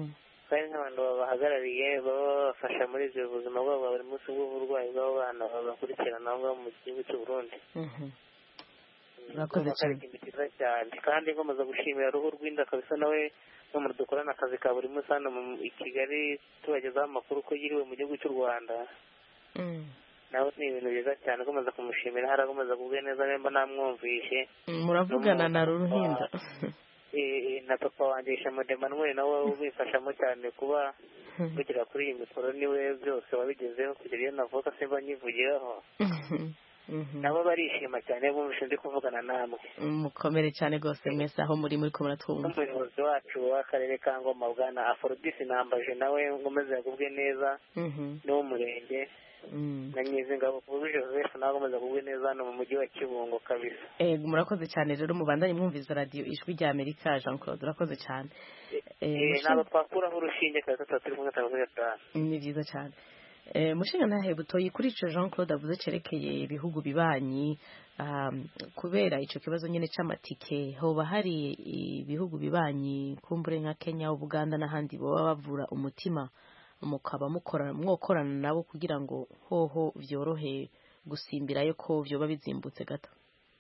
kandi nk'abantu babahagarariye baba babafasha muri ibyo buzima bwabo bwa buri munsi bw'uburwayi bw'abo bana babakurikirana aho ngaho mu gihugu cy'u Burundi. Murakoze cyane. Ikintu cyiza cyane kandi nkomeza gushimira Ruhu Rw'Inda kabisa nawe n'umuntu dukorana akazi ka buri munsi hano i Kigali tubagezaho amakuru ko yiriwe mu gihugu cy'u Rwanda. Nawe ni ibintu byiza cyane nkomeza kumushimira hari akomeza kubwe neza nimba namwumvishe. Muravugana na Ruhinda. Na papa wanjye Shamode Emmanuel nawe ubifashamo cyane kuba kugira kuri iyi mikoro niwe byose wabigezeho kugira iyo navuga simba nyivugiraho. Nabo barishima cyane bumvise ndi kuvugana namwe. Mukomere cyane rwose mwese aho muri muri ko muratwumva. Umuyobozi wacu w'akarere ka Ngoma bwana Aphrodis Nambaje nawe ngomeze yagubwe neza n'umurenge na Nyizingabo kubu Joseph nawe ngomeze yagubwe neza no mu mujyi wa Kibungo kabisa. Eh murakoze cyane rero mubandanye mwumviza radio Ijwi rya Amerika Jean Claude urakoze cyane. Eh nabo twakuraho urushinge kaza tatu muri gatanu gatanu. Ni byiza cyane. Eh mushinga nahe butoyi kuri ico Jean Claude avuze cerekeye ibihugu bibanyi um, kubera ico kibazo nyene c'amatike hoba hari ibihugu bibanyi kumbure nka Kenya Uganda n'ahandi boba bavura umutima mukaba mukora mwokorana nabo kugira ngo hoho vyorohe gusimbirayo ko vyoba bizimbutse gato.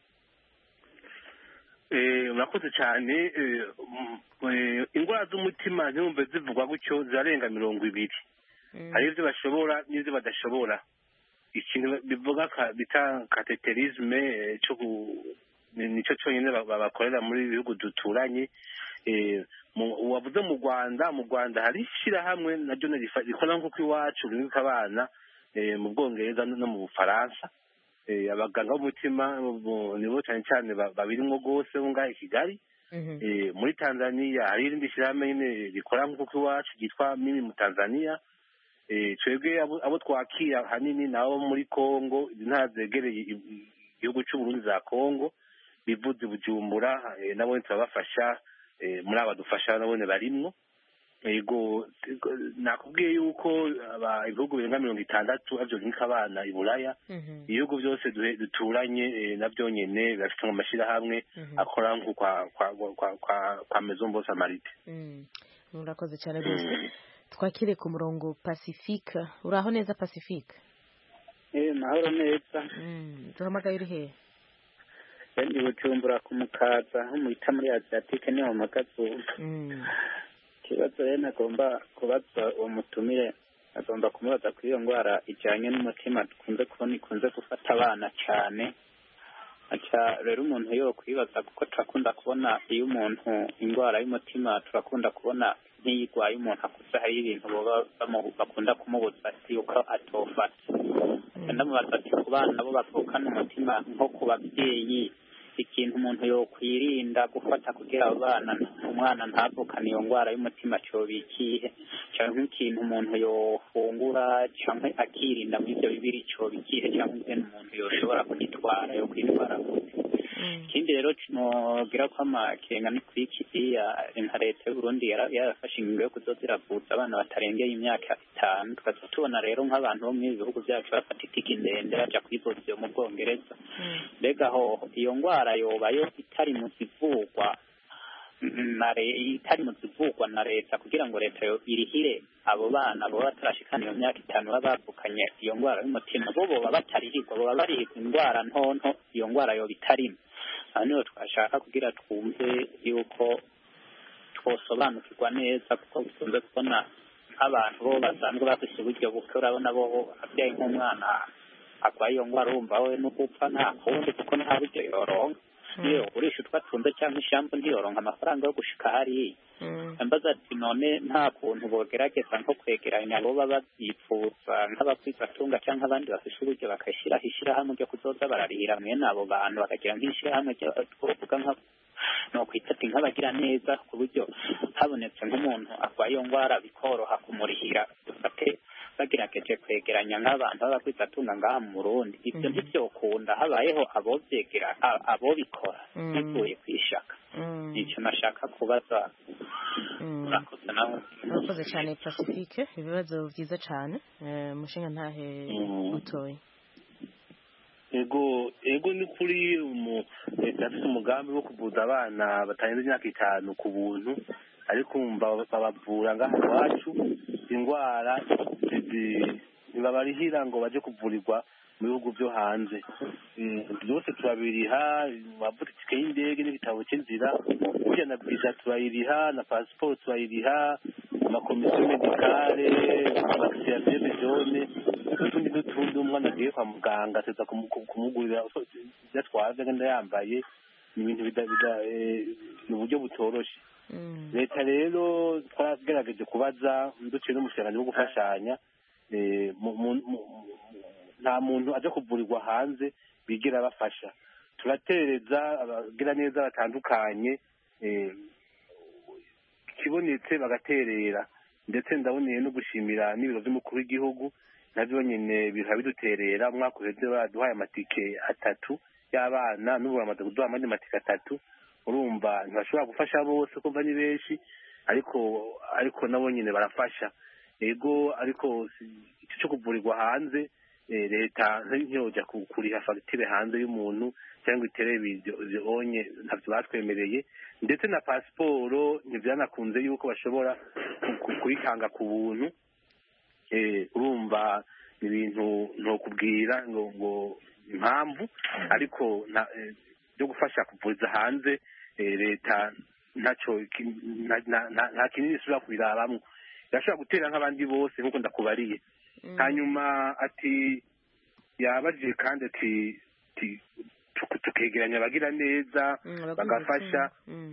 Eh murakoze cyane ingwara z'umutima nyumve zivugwa gutyo zarenga mirongo ibiri. Hari ibyo bashobora n'ibyo badashobora. Ikintu bivuga bita cateterisme cyo nico cyonyine babakorera muri bihugu duturanye. Eh wavuze mu Rwanda mu Rwanda hari shira hamwe naryo rikora nk'uko iwacu rinka abana mu Bwongereza no mu Bufaransa. Eh abaganga b'umutima nibo cyane cyane babirimo gose ungaye Kigali. Eh muri Tanzania hari irindi shira hamwe nyine rikora nk'uko iwacu gitwa Mimi mu Tanzania. Eh twebwe abo twakira hanini nabo muri Kongo intara zegereye igihugu cy'u Burundi za Kongo bivuze Bujumbura nabo turabafasha muri abadufasha nabone barimwo yego nakubwiye yuko ibihugu birenga mirongo itandatu avyo nk'abana i Buraya ibihugu byose duturanye nabyo nyene bafite amashira hamwe akora nko kwa kwa kwa kwa Maison Bon Samarite. Murakoze cyane rwose. Twakire ku murongo Pacifique uraho neza Pacifique? Eh mahoro neza. Mm tuhamagaye uri he? Ndi Bujumbura ku Mukaza aho muita muri Asiatique niho magazo. Mm Kibazo rero nagomba kubaza uwo mutumire agomba kumubaza kuri iyo ngwara ijanye n'umutima dukunze kubona ikunze gufata abana cyane. Acha rero umuntu yo kwibaza kuko turakunda kubona iyo umuntu ingwara y'umutima turakunda kubona n'iyigwaye umuntu akuze hari ibintu boba bakunda kumubuza yuko atofata. Ndamubaza ati ku bana bo bavukana umutima nko ku babyeyi ikintu umuntu yo kwirinda gufata kugira abana umwana ntavukane iyo ngwara y'umutima cyo bikihe cyangwa ikintu umuntu yo fungura cyangwa akirinda muri ibyo bibiri cyo bikihe cyangwa umuntu yoshobora kwitwara yo kwitwara. Ikindi rero nogira ko amakenga ni kwiki ya leta y'u Burundi yarafashe ingingo yo kuzoziravuza abana batarengeye imyaka itanu tukaza tubona rero nk'abantu bo mu bihugu byacu bafata itiki ndende baja kwivuza mu Bwongereza. Mbega ho iyo ngwara yobayo itari mu zivugwa na itari mu zivugwa na leta kugira ngo leta yo irihire abo bana bo batarashikana iyo myaka itanu babavukanye iyo ngwara y'umutima bo boba batarihirwa boba barihirwa indwara ntonto iyo ngwara yo bitarimo. Hano twashaka kugira twumve yuko twosobanukirwa neza kuko bikunze kubona abantu bo basanzwe bafise uburyo buke urabona bo abyaye nk'umwana agwaye iyo ngwara urumva we no gupfa nta kundi kuko nta buryo yoronka iyo urisha utwatunze cyangwa ishambo ndiyoronka amafaranga yo gushika hariya. Mbaza ati none nta kuntu bogerageza nko kwegeranya abo baba byifuza nk'abakwizatunga cyangwa abandi bafise uburyo bakashyiraho ishyirahamwe ryo kuzoza bararihira mwene abo bantu bakagira nk'ishyirahamwe twovuga nka no kwitati nk'abagira neza ku buryo habonetse nk'umuntu arwaye iyo ngwara bikoroha kumurihira dufate bagerageje kwegeranya nk'abantu b'abakwizatunga ngaha mu Burundi. Ibyo ntibyokunda habayeho abo byegera abo bikora bivuye kwishaka. Icyo nashaka kubaza. Murakoze nawe. Murakoze cyane Pacifique ibibazo byiza cyane mushinga ntahe butoyi. Ego ego ni kuri mu leta y'umugambi wo kuvuza abana batarenze imyaka itanu ku buntu ariko umva babavura ngaha iwacu indwara ntibabarihira ngo baje kuvurirwa mu bihugu byo hanze. Byose turabiriha, amabutike y'indege n'ibitabo cy'inzira, burya na visa turayiriha, na pasiporo turayiriha, amakomisiyo medikale, amakisiyasiyo de jone, n'utundi n'utundi. Umwana agiye kwa muganga tuza kumugurira ibyo atwaza agenda yambaye, ni ibintu ni uburyo butoroshye. Leta rero twagerageje kubaza duciye n'umushyirangano wo gufashanya, nta muntu aje kuvurirwa hanze bigira bafasha. Turatereza abagira neza batandukanye, ikibonetse bagaterera, ndetse ndaboneye no gushimira n'ibiro by'umukuru w'igihugu nabyo nyine biha biduterera. Umwaka uheze baduhaye amatike atatu y'abana, n'ubu bamaze kuduha amandi matike atatu. Urumva ntibashobora gufasha bose kumva ni benshi, ariko ariko nabo nyine barafasha ego. Ariko icyo cyo kuvurirwa hanze, leta ntiyojya kuriha fagitire hanze y'umuntu cyangwa iterebe zibonye, ntabyo batwemereye. Ndetse na pasiporo ntibyanakunze yuko bashobora kuyitanga ku buntu. Urumva ni ibintu ntokubwira ngo ngo impamvu, ariko byo gufasha kuvuriza hanze leta ntacyo nta kinini isubira kubirabamo, irashobora gutera nk'abandi bose nk'uko ndakubariye. Hanyuma ati yabajije kandi ati tukegeranya abagira neza bagafasha,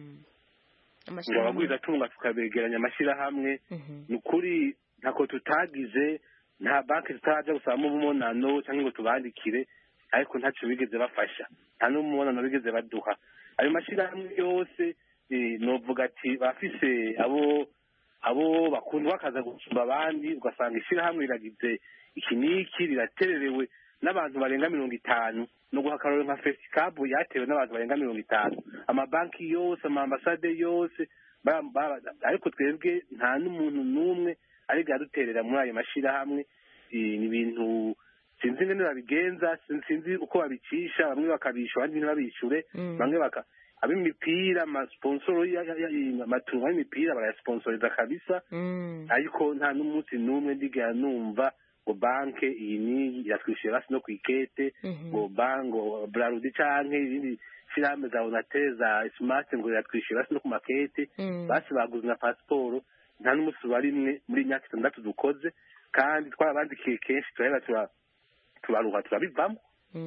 ngo abagwiza tunga tukabegeranya amashyirahamwe. Ni ukuri ntako tutagize, nta banki tutajya gusabamo umubonano cyangwa ngo tubandikire, ariko ntacyo bigeze bafasha, nta n'umubonano bigeze baduha. Ayo mashyirahamwe yose novuga ati bafise abo abo bakunda bakaza gusumba abandi, ugasanga ishyirahamwe riragize iki n'iki, riratererewe n'abantu barenga mirongo itanu. No guha akarorero nka fesikabu yatewe n'abantu barenga mirongo itanu, amabanki yose, amaambasade yose, ariko twebwe nta n'umuntu n'umwe ariko yaduterera muri ayo mashyirahamwe. Ni ibintu sinzi ingene babigenza, sinzi uko babicisha, bamwe bakabishyura abandi ntibabishyure, bamwe baka ab'imipira amasponsoro amatungo y'imipira barayasponsoreza kabisa, ariko nta n'umunsi n'umwe ndigera numva ngo banke iyi n'iyi iratwishyura basi no ku ikete, ngo bango Brarudi canke ibindi shyirahamwe za Onatel za Smart ngo iratwishyura basi no ku makete, basi baguze na pasiporo. Nta n'umunsi wa rimwe muri imyaka itandatu dukoze, kandi twarabandikiye kenshi turahera turaruha turabivamo.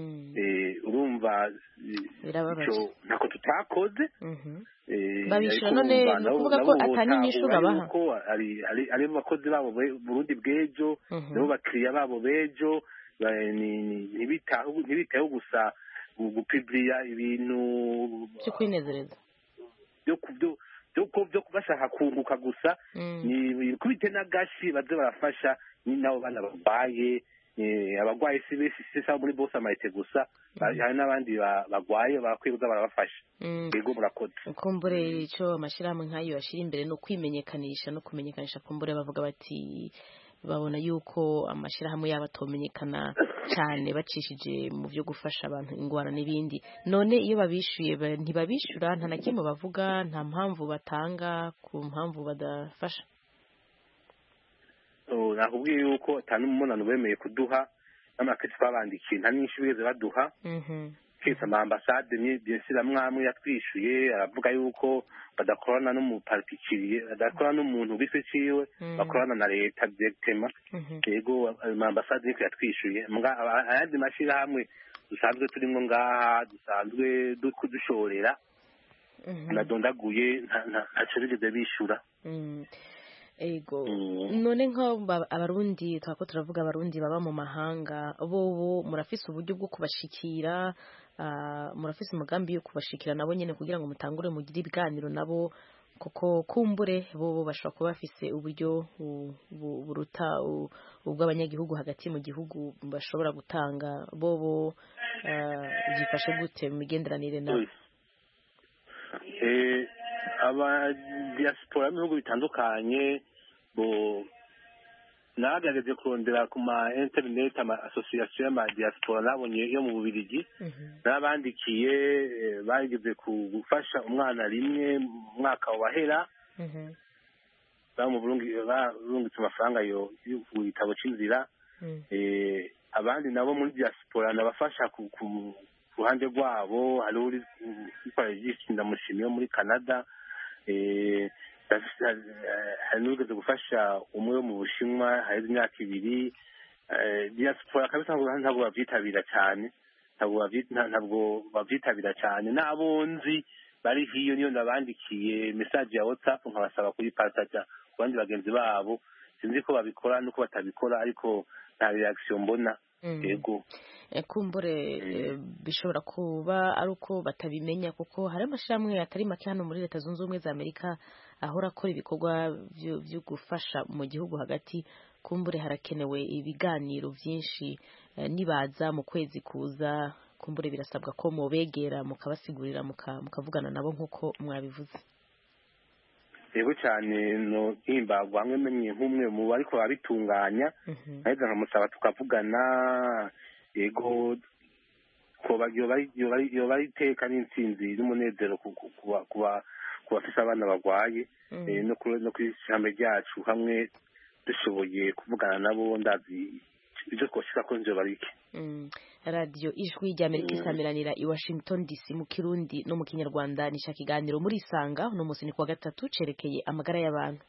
Urumva icyo ntako tutakoze. Babishyura none ni ukuvuga ko atari inyishu babaha, ari abakozi babo Burundi bw'ejo, nabo bakiriya babo b'ejo, ntibitaho gusa gupibiriya ibintu byo kwinezereza, byo bashaka kunguka gusa. Ni kubite n'agashi baze barafasha n'abo bana barwaye, abagwaye si besi sisa muri bose amayite gusa, hari n'abandi bagwaye bakwibuza barabafasha. Yego murakoze. Kumbure icyo amashyirahamwe nk'ayo yashira imbere no kwimenyekanisha no kumenyekanisha, kumbure bavuga bati babona yuko amashyirahamwe yabo atomenyekana cyane bacishije mu byo gufasha abantu ingwara n'ibindi. None iyo babishyuye ntibabishyura, nta na kimwe bavuga, nta mpamvu batanga ku mpamvu badafasha. Nakubwiye yuko atanu umunano bemeye kuduha n'amakete twabandikiye, nta n'inshi bigeze baduha. Kisa amaambasade ni byesira mwamwe yatwishuye, aravuga yuko badakorana n'umupartikiriye, badakorana n'umuntu bise ciwe, bakorana na leta directement. Yego amaambasade niko yatwishuye. Ayandi mashirahamwe dusanzwe turimo ngaha, dusanzwe dushorera nadondaguye ntaco bigeze bishura. Ego none nko abarundi twako turavuga abarundi baba mu mahanga, bobo murafise uburyo bwo kubashikira, murafise umugambi yo kubashikira nabo nyene kugira ngo mutangure mugire ibiganiro nabo, kuko kumbure bobo bashobora kuba bafise uburyo buruta ubw'abanyagihugu hagati mu gihugu bashobora gutanga. Bobo byifashe gute mu migenderanire nabo? Eh aba diaspora mu bihugu bitandukanye bo nagerageje kurondera ku ma internet ama association y'ama diaspora nabonye yo mu Bubiligi, nabandikiye bageze ku gufasha umwana rimwe mwaka wahera baba mu Burundi barungitse amafaranga yo y'igitabo c'inzira eh abandi nabo muri diaspora nabafasha ku ruhande rwabo hari uri gukora igishinda mushimiyo muri Canada eh hari n'ugeze gufasha umwe wo mu Bushinwa hari imyaka ibiri diaspora kabisa ntabwo bavyitabira cyane ntabwo bavyitabira cyane n'abonzi bari hiyo niyo ndabandikiye message ya WhatsApp nkabasaba kuri partage ku bandi bagenzi babo sinzi ko babikora nuko batabikora ariko nta reaction mbona yego kumbure bishobora kuba ari uko batabimenya kuko hari amashamwe atari make hano muri Leta Zunze Ubumwe za Amerika ahora akora ibikorwa byo gufasha mu gihugu hagati kumbure harakenewe ibiganiro byinshi nibaza mu kwezi kuza kumbure birasabwa ko mubegera mukabasigurira mukavugana nabo nk'uko mwabivuze yego cyane no himbagwa hamwe menye nk'umwe mu bariko babitunganya aheza nkamusaba tukavugana yego ko bagyo bari yo bari teka n'intsinzi n'umunezero kuba kuba kubafisa abana bagwaye no no kwishame ryacu hamwe dushoboye kuvugana nabo ndazi ibyo twoshika ko nje barike Radio Ijwi rya Amerika isamiranira i Washington D C mu Kirundi no mu Kinyarwanda nisha kiganiro muri Sanga no musi ni kwa gatatu cerekeye amagara y'abantu.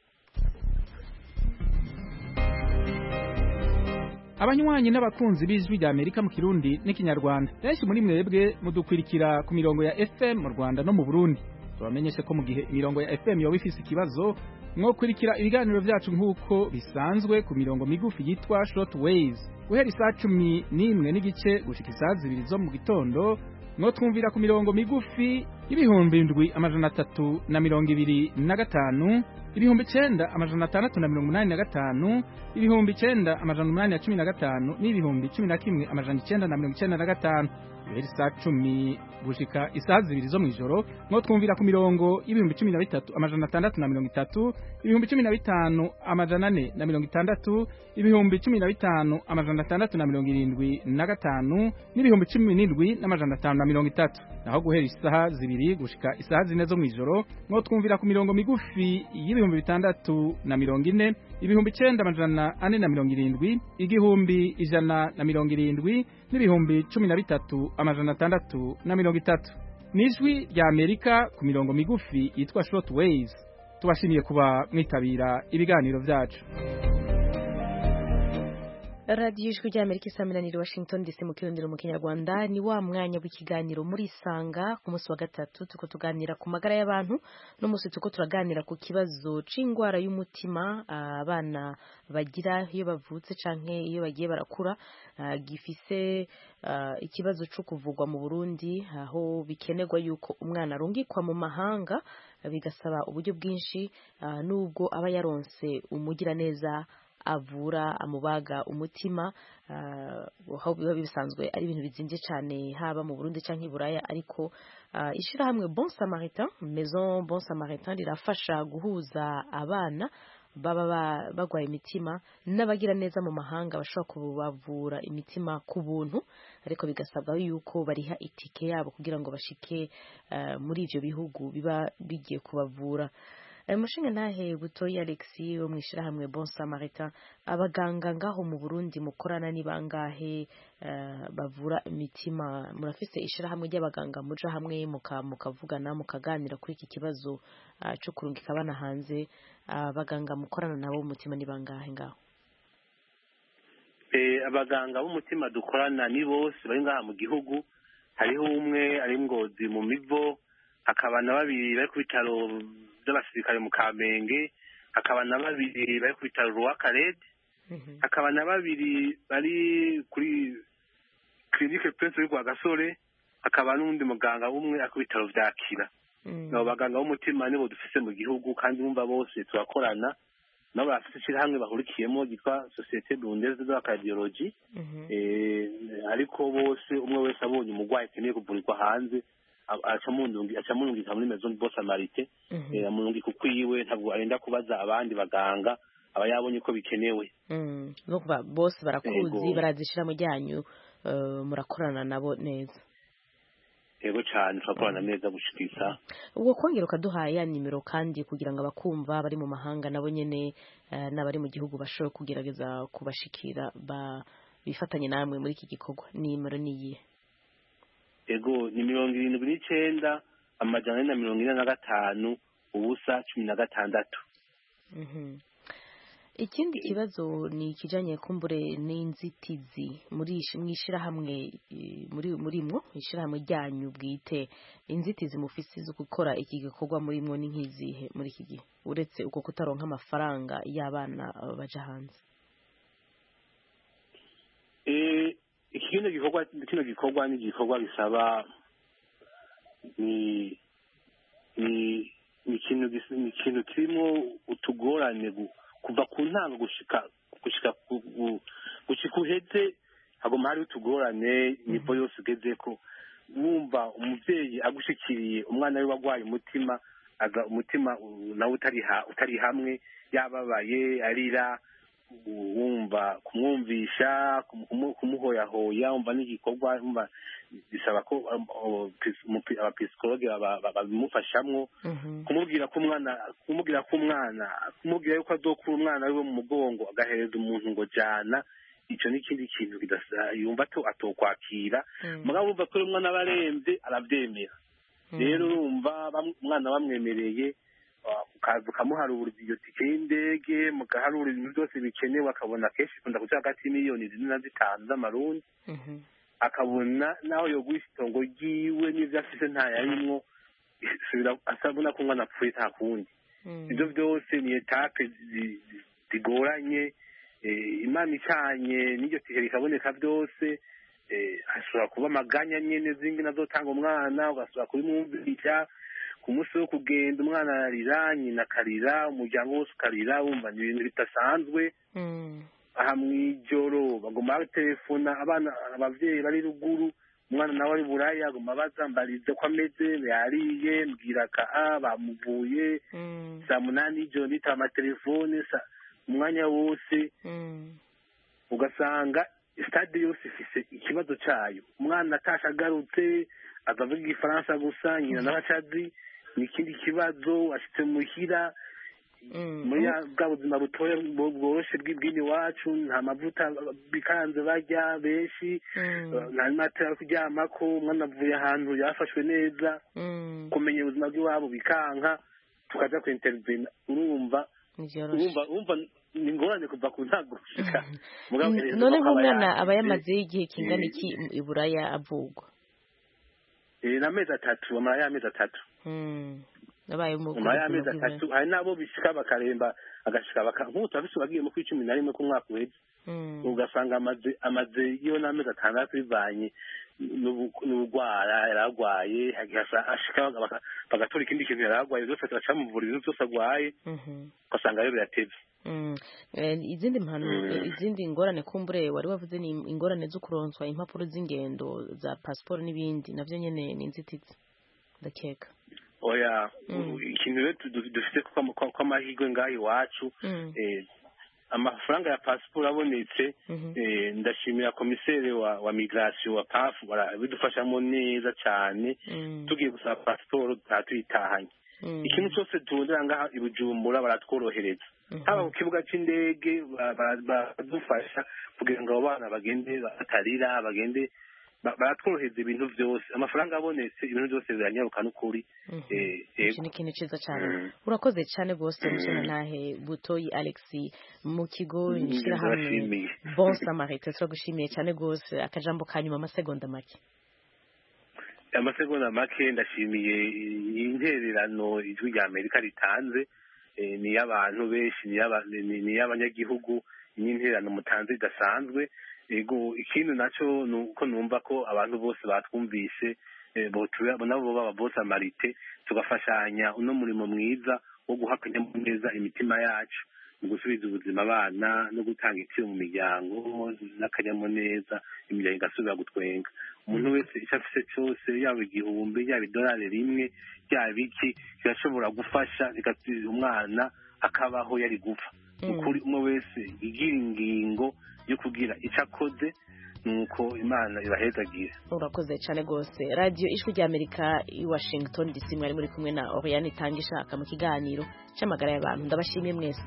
Abanywanyi n'abakunzi b'Ijwi rya Amerika mu Kirundi n'Ikinyarwanda benshi muri mwebwe mudukwirikira ku mirongo ya F M mu Rwanda no mu Burundi. Tubamenyeshe ko mu gihe imirongo ya F M yo bifise ikibazo mwokurikira ibiganiro byacu nk'uko bisanzwe ku mirongo migufi yitwa short waves guhera isaa cumi n'imwe n'igice gushika isaa zibiri zo mu gitondo mwotwumvira ku mirongo migufi y'ibihumbi indwi amajana atatu na mirongo ibiri na gatanu ibihumbi icenda amajana atandatu na mirongo umunani na gatanu ibihumbi icenda amajana umunani na cumi na gatanu n'ibihumbi cumi na kimwe amajana icenda na mirongo icenda na gatanu guhera isaa cumi gushika isaa zibiri zo mw'ijoro mwotwumvira ku mirongo y'ibihumbi cumi na bitatu amajana atandatu na mirongo itatu ibihumbi cumi na bitanu amajana ane na mirongo itandatu ibihumbi cumi na bitanu amajana atandatu na mirongo irindwi na gatanu n'ibihumbi cumi n'indwi n'amajana atanu na mirongo itatu naho guhera isaha zibiri gushika isaha zine zo mw'ijoro mwotwumvira ku mirongo migufi y'ibihumbi bitandatu na mirongo ine ibihumbi icenda amajana ane na mirongo irindwi igihumbi ijana na mirongo irindwi n'ibihumbi cumi na bitatu amajana atandatu na mirongo itatu n'ijwi rya Amerika ku mirongo migufi yitwa short waves tubashimiye kuba mwitabira ibiganiro byacu. Radio Ijwi rya Amerika isamiranira Washington D C mu Kirundi mu Kinyarwanda ni wa mwanya w'ikiganiro muri Sanga ku munsi wa gatatu tuko tuganira ku magara y'abantu no munsi tuko turaganira ku kibazo c'ingwara y'umutima abana bagira iyo bavutse canke iyo bagiye barakura uh, gifise uh, ikibazo cyo kuvugwa mu Burundi aho bikenerwa yuko umwana arungikwa mu mahanga bigasaba uburyo bwinshi uh, nubwo aba yaronse umugira neza avura amubaga umutima aho biba bisanzwe ari ibintu bizimvye cyane haba mu Burundi canke i Buraya ariko ishirahamwe Bon Samaritain Maison Bon Samaritain rirafasha guhuza abana baba bagwaye imitima n'abagira neza mu mahanga bashobora kubavura imitima ku buntu ariko bigasabwa yuko bariha itike yabo kugira ngo bashike muri ivyo bihugu biba bigiye kubavura. Mushinga nahe butoyi Alexis wo mwishirahamwe Bon Samaritain abaganga ngaho mu Burundi mukorana ni bangahe uh, bavura imitima murafise ishirahamwe ry'abaganga muja hamwe mukavugana mukaganira kuri iki kibazo uh, cyo kurungika abana hanze abaganga uh, mukorana nabo umutima ni bangahe ngaho? Eh abaganga b'umutima dukorana ni bose bari ngaha mu gihugu hariho umwe ari Ngozi mu Mivo hakaba na babiri bari ku bitaro by'abasirikare mu Kamenge hakaba na babiri bari ku bitaro Rwakarede hakaba na babiri bari kuri clinique Prince y'Rwa Gasore hakaba n'undi muganga umwe ari ku bitaro vya Kira nabo baganga b'umutima nibo dufise mu gihugu kandi bumva bose turakorana nabo bafite ishirahamwe bahurikiyemo gitwa Société Burundaise de la Cardiologie eh ariko bose umwe wese abonye umugwayi akeneye kuvurirwa hanze acamundungi acamundungi muri Maison Bon Samaritain eh amundungi kukwiwe ntabwo arenda kubaza abandi baganga aba yabonye ko bikenewe mm no kuba bose barakuzi barazishira mu ryanyu uh, murakorana nabo neza yego cyane turakorana neza gushikisa ubwo kongera ukaduha ya nimero kandi kugira ngo abakumva bari mu mahanga nabo nyene uh, n'abari mu gihugu bashobora kugerageza kubashikira ba bifatanye namwe muri iki gikorwa. Nimero niyihe? Ego ni mirongo irindwi n'icenda amajana ane na mirongo ine na gatanu ubusa cumi na gatandatu. Mhm. Ikindi kibazo ni kijanye kumbure n'inzitizi muri mwishira hamwe muri muri mwo ishira hamwe ryanyu bwite, inzitizi mufisi zo gukora iki gikorwa muri mwo ni nkizihe muri iki gihe uretse uko kutaronka amafaranga y'abana baje hanze? Eh ikindi gikorwa kino gikorwa ni gikorwa bisaba ni ni ni ikintu ni ikintu kirimo utugorane kuva ku ntango gushika gushika gushika uheze hagoma hari utugorane nipo yose ugeze ko wumva umuvyeyi agushikiriye umwana we wagwaye umutima aga umutima nawe utari ha utari hamwe yababaye arira wumva kumwumvisha kumuhoyahoya umva n'igikorwa umva bisaba ko abapsikologe babimufashamwo kumubwira ko umwana kumubwira ko umwana kumubwira yuko adokura umwana we mu mugongo agahereza umuntu ngo jana ico ni kindi kintu kidasa yumva to atokwakira mugabo umva ko umwana baremvye aravyemera rero urumva umwana bamwemereye ukaza ukamuharura iyo tike y'indege mugaharura ibintu byose bikenewe akabona kenshi kunda kuja hagati miliyoni zine na zitanu z'amarundi akabona naho yoguha itongo ryiwe n'ivyo afise ntayarimwo asabona ko umwana apfuye nta kundi ivyo vyose ni etape zigoranye imana icanye n'iryo tike rikaboneka byose hashobora kuba amaganya nyene zingine azotanga umwana ugasubira kubimwumvisha ku munsi wo kugenda umwana ararira nyina akarira umuryango wose ukarira wumva ni ibintu bidasanzwe aha mw'ijoro bagomba telefona abana abavyeyi bari ruguru umwana nawe ari buraya agomba bazambarize ko ameze yariye mbwira ka a bamuvuye saa munani y'ijoro nitaba amatelefone umwanya wose ugasanga stade yose ifise ikibazo cayo umwana atasha agarutse azavuga igifaransa gusa nyina n'abacazi ni ikindi kibazo ashitse muhira muri bwa buzima butoya bworoshe bw'ibwini wacu nta mavuta bikanze barya benshi nta matera yo kuryamako umwana avuye ahantu yafashwe neza kumenya ubuzima bw'iwabo bikanka tukaja ku intervene urumva urumva urumva ni ngorane kuva ku ntango gushika none nk'umwana aba yamazeho igihe kingana iki i Buraya avugwa? Eh n'amezi atatu amara y'amezi atatu nabaye mu amara y'amezi atatu hari nabo bishika bakaremba agashika baka nk'utu abisi bagiye mu kwicumi na rimwe ku mwaka uheze ugasanga amaze amaze iyo n'amezi atandatu bivanye n'ubugwara yaragwaye ashika bagatora ikindi kintu yaragwaye byose turacamuvura ibintu byose agwaye ugasanga rero biratevye. Izindi mpano izindi ngorane kumbure wari wavuze ni ingorane zo kuronswa impapuro z'ingendo za passport n'ibindi navyo nyene ni inzitizi ndakeka. Oya ikintu rero dufite ko amahirwe ngaho iwacu amafaranga ya passport abonetse ndashimira komisere wa wa migration wa P A F bidufashamo neza cyane tugiye gusaba passport tatwitahanye ikintu cyose tundira ngaha ibujumbura baratworohereza haba ku kibuga cy'indege badufasha kugira ngo abana bagende batarira bagende baratworohereza ibintu byose amafaranga abonetse ibintu byose biranyaruka n'ukuri. Iki ni ikintu cyiza cyane urakoze cyane rwose musona nahe Butoyi Alex mu kigo nshirahamwe Bon Samaritain turagushimiye cyane rwose akajambo kanyuma amasegonda make. Amasegonda make ndashimiye intererano ijwi rya Amerika ritanze ni y'abantu benshi ni y'abanyagihugu n'intererano mutanze idasanzwe. Ego ikintu naco nuko numva ko abantu bose batwumvise botuya nabo baba Bon Samaritain tugafashanya uno murimo mwiza wo guhakanya neza imitima yacu mu gusubiza ubuzima abana no gutanga itiro mu miryango n'akanyamuneza imiryango igasubira gutwenga. Umuntu wese icyo afise cyose yaba igihumbi yaba idolari rimwe yaba iki kirashobora gufasha bigatuma umwana akabaho yari gupfa. Ukuri umwe wese igira ingingo yo kugira icyo akoze nuko imana ibahezagire. Urakoze cyane gose. Radio Ijwi ry'Amerika i Washington D C mwari muri kumwe na Oriane Tangishaka mu kiganiro cy'amagara y'abantu. Ndabashimiye mwese.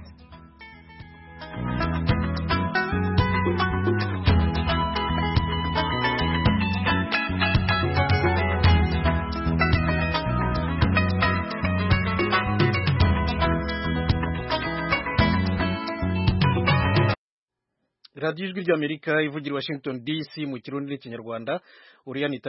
Radio Ijwi ry'Amerika ivugira Washington D C mu Kirundi n'Ikinyarwanda. Oriane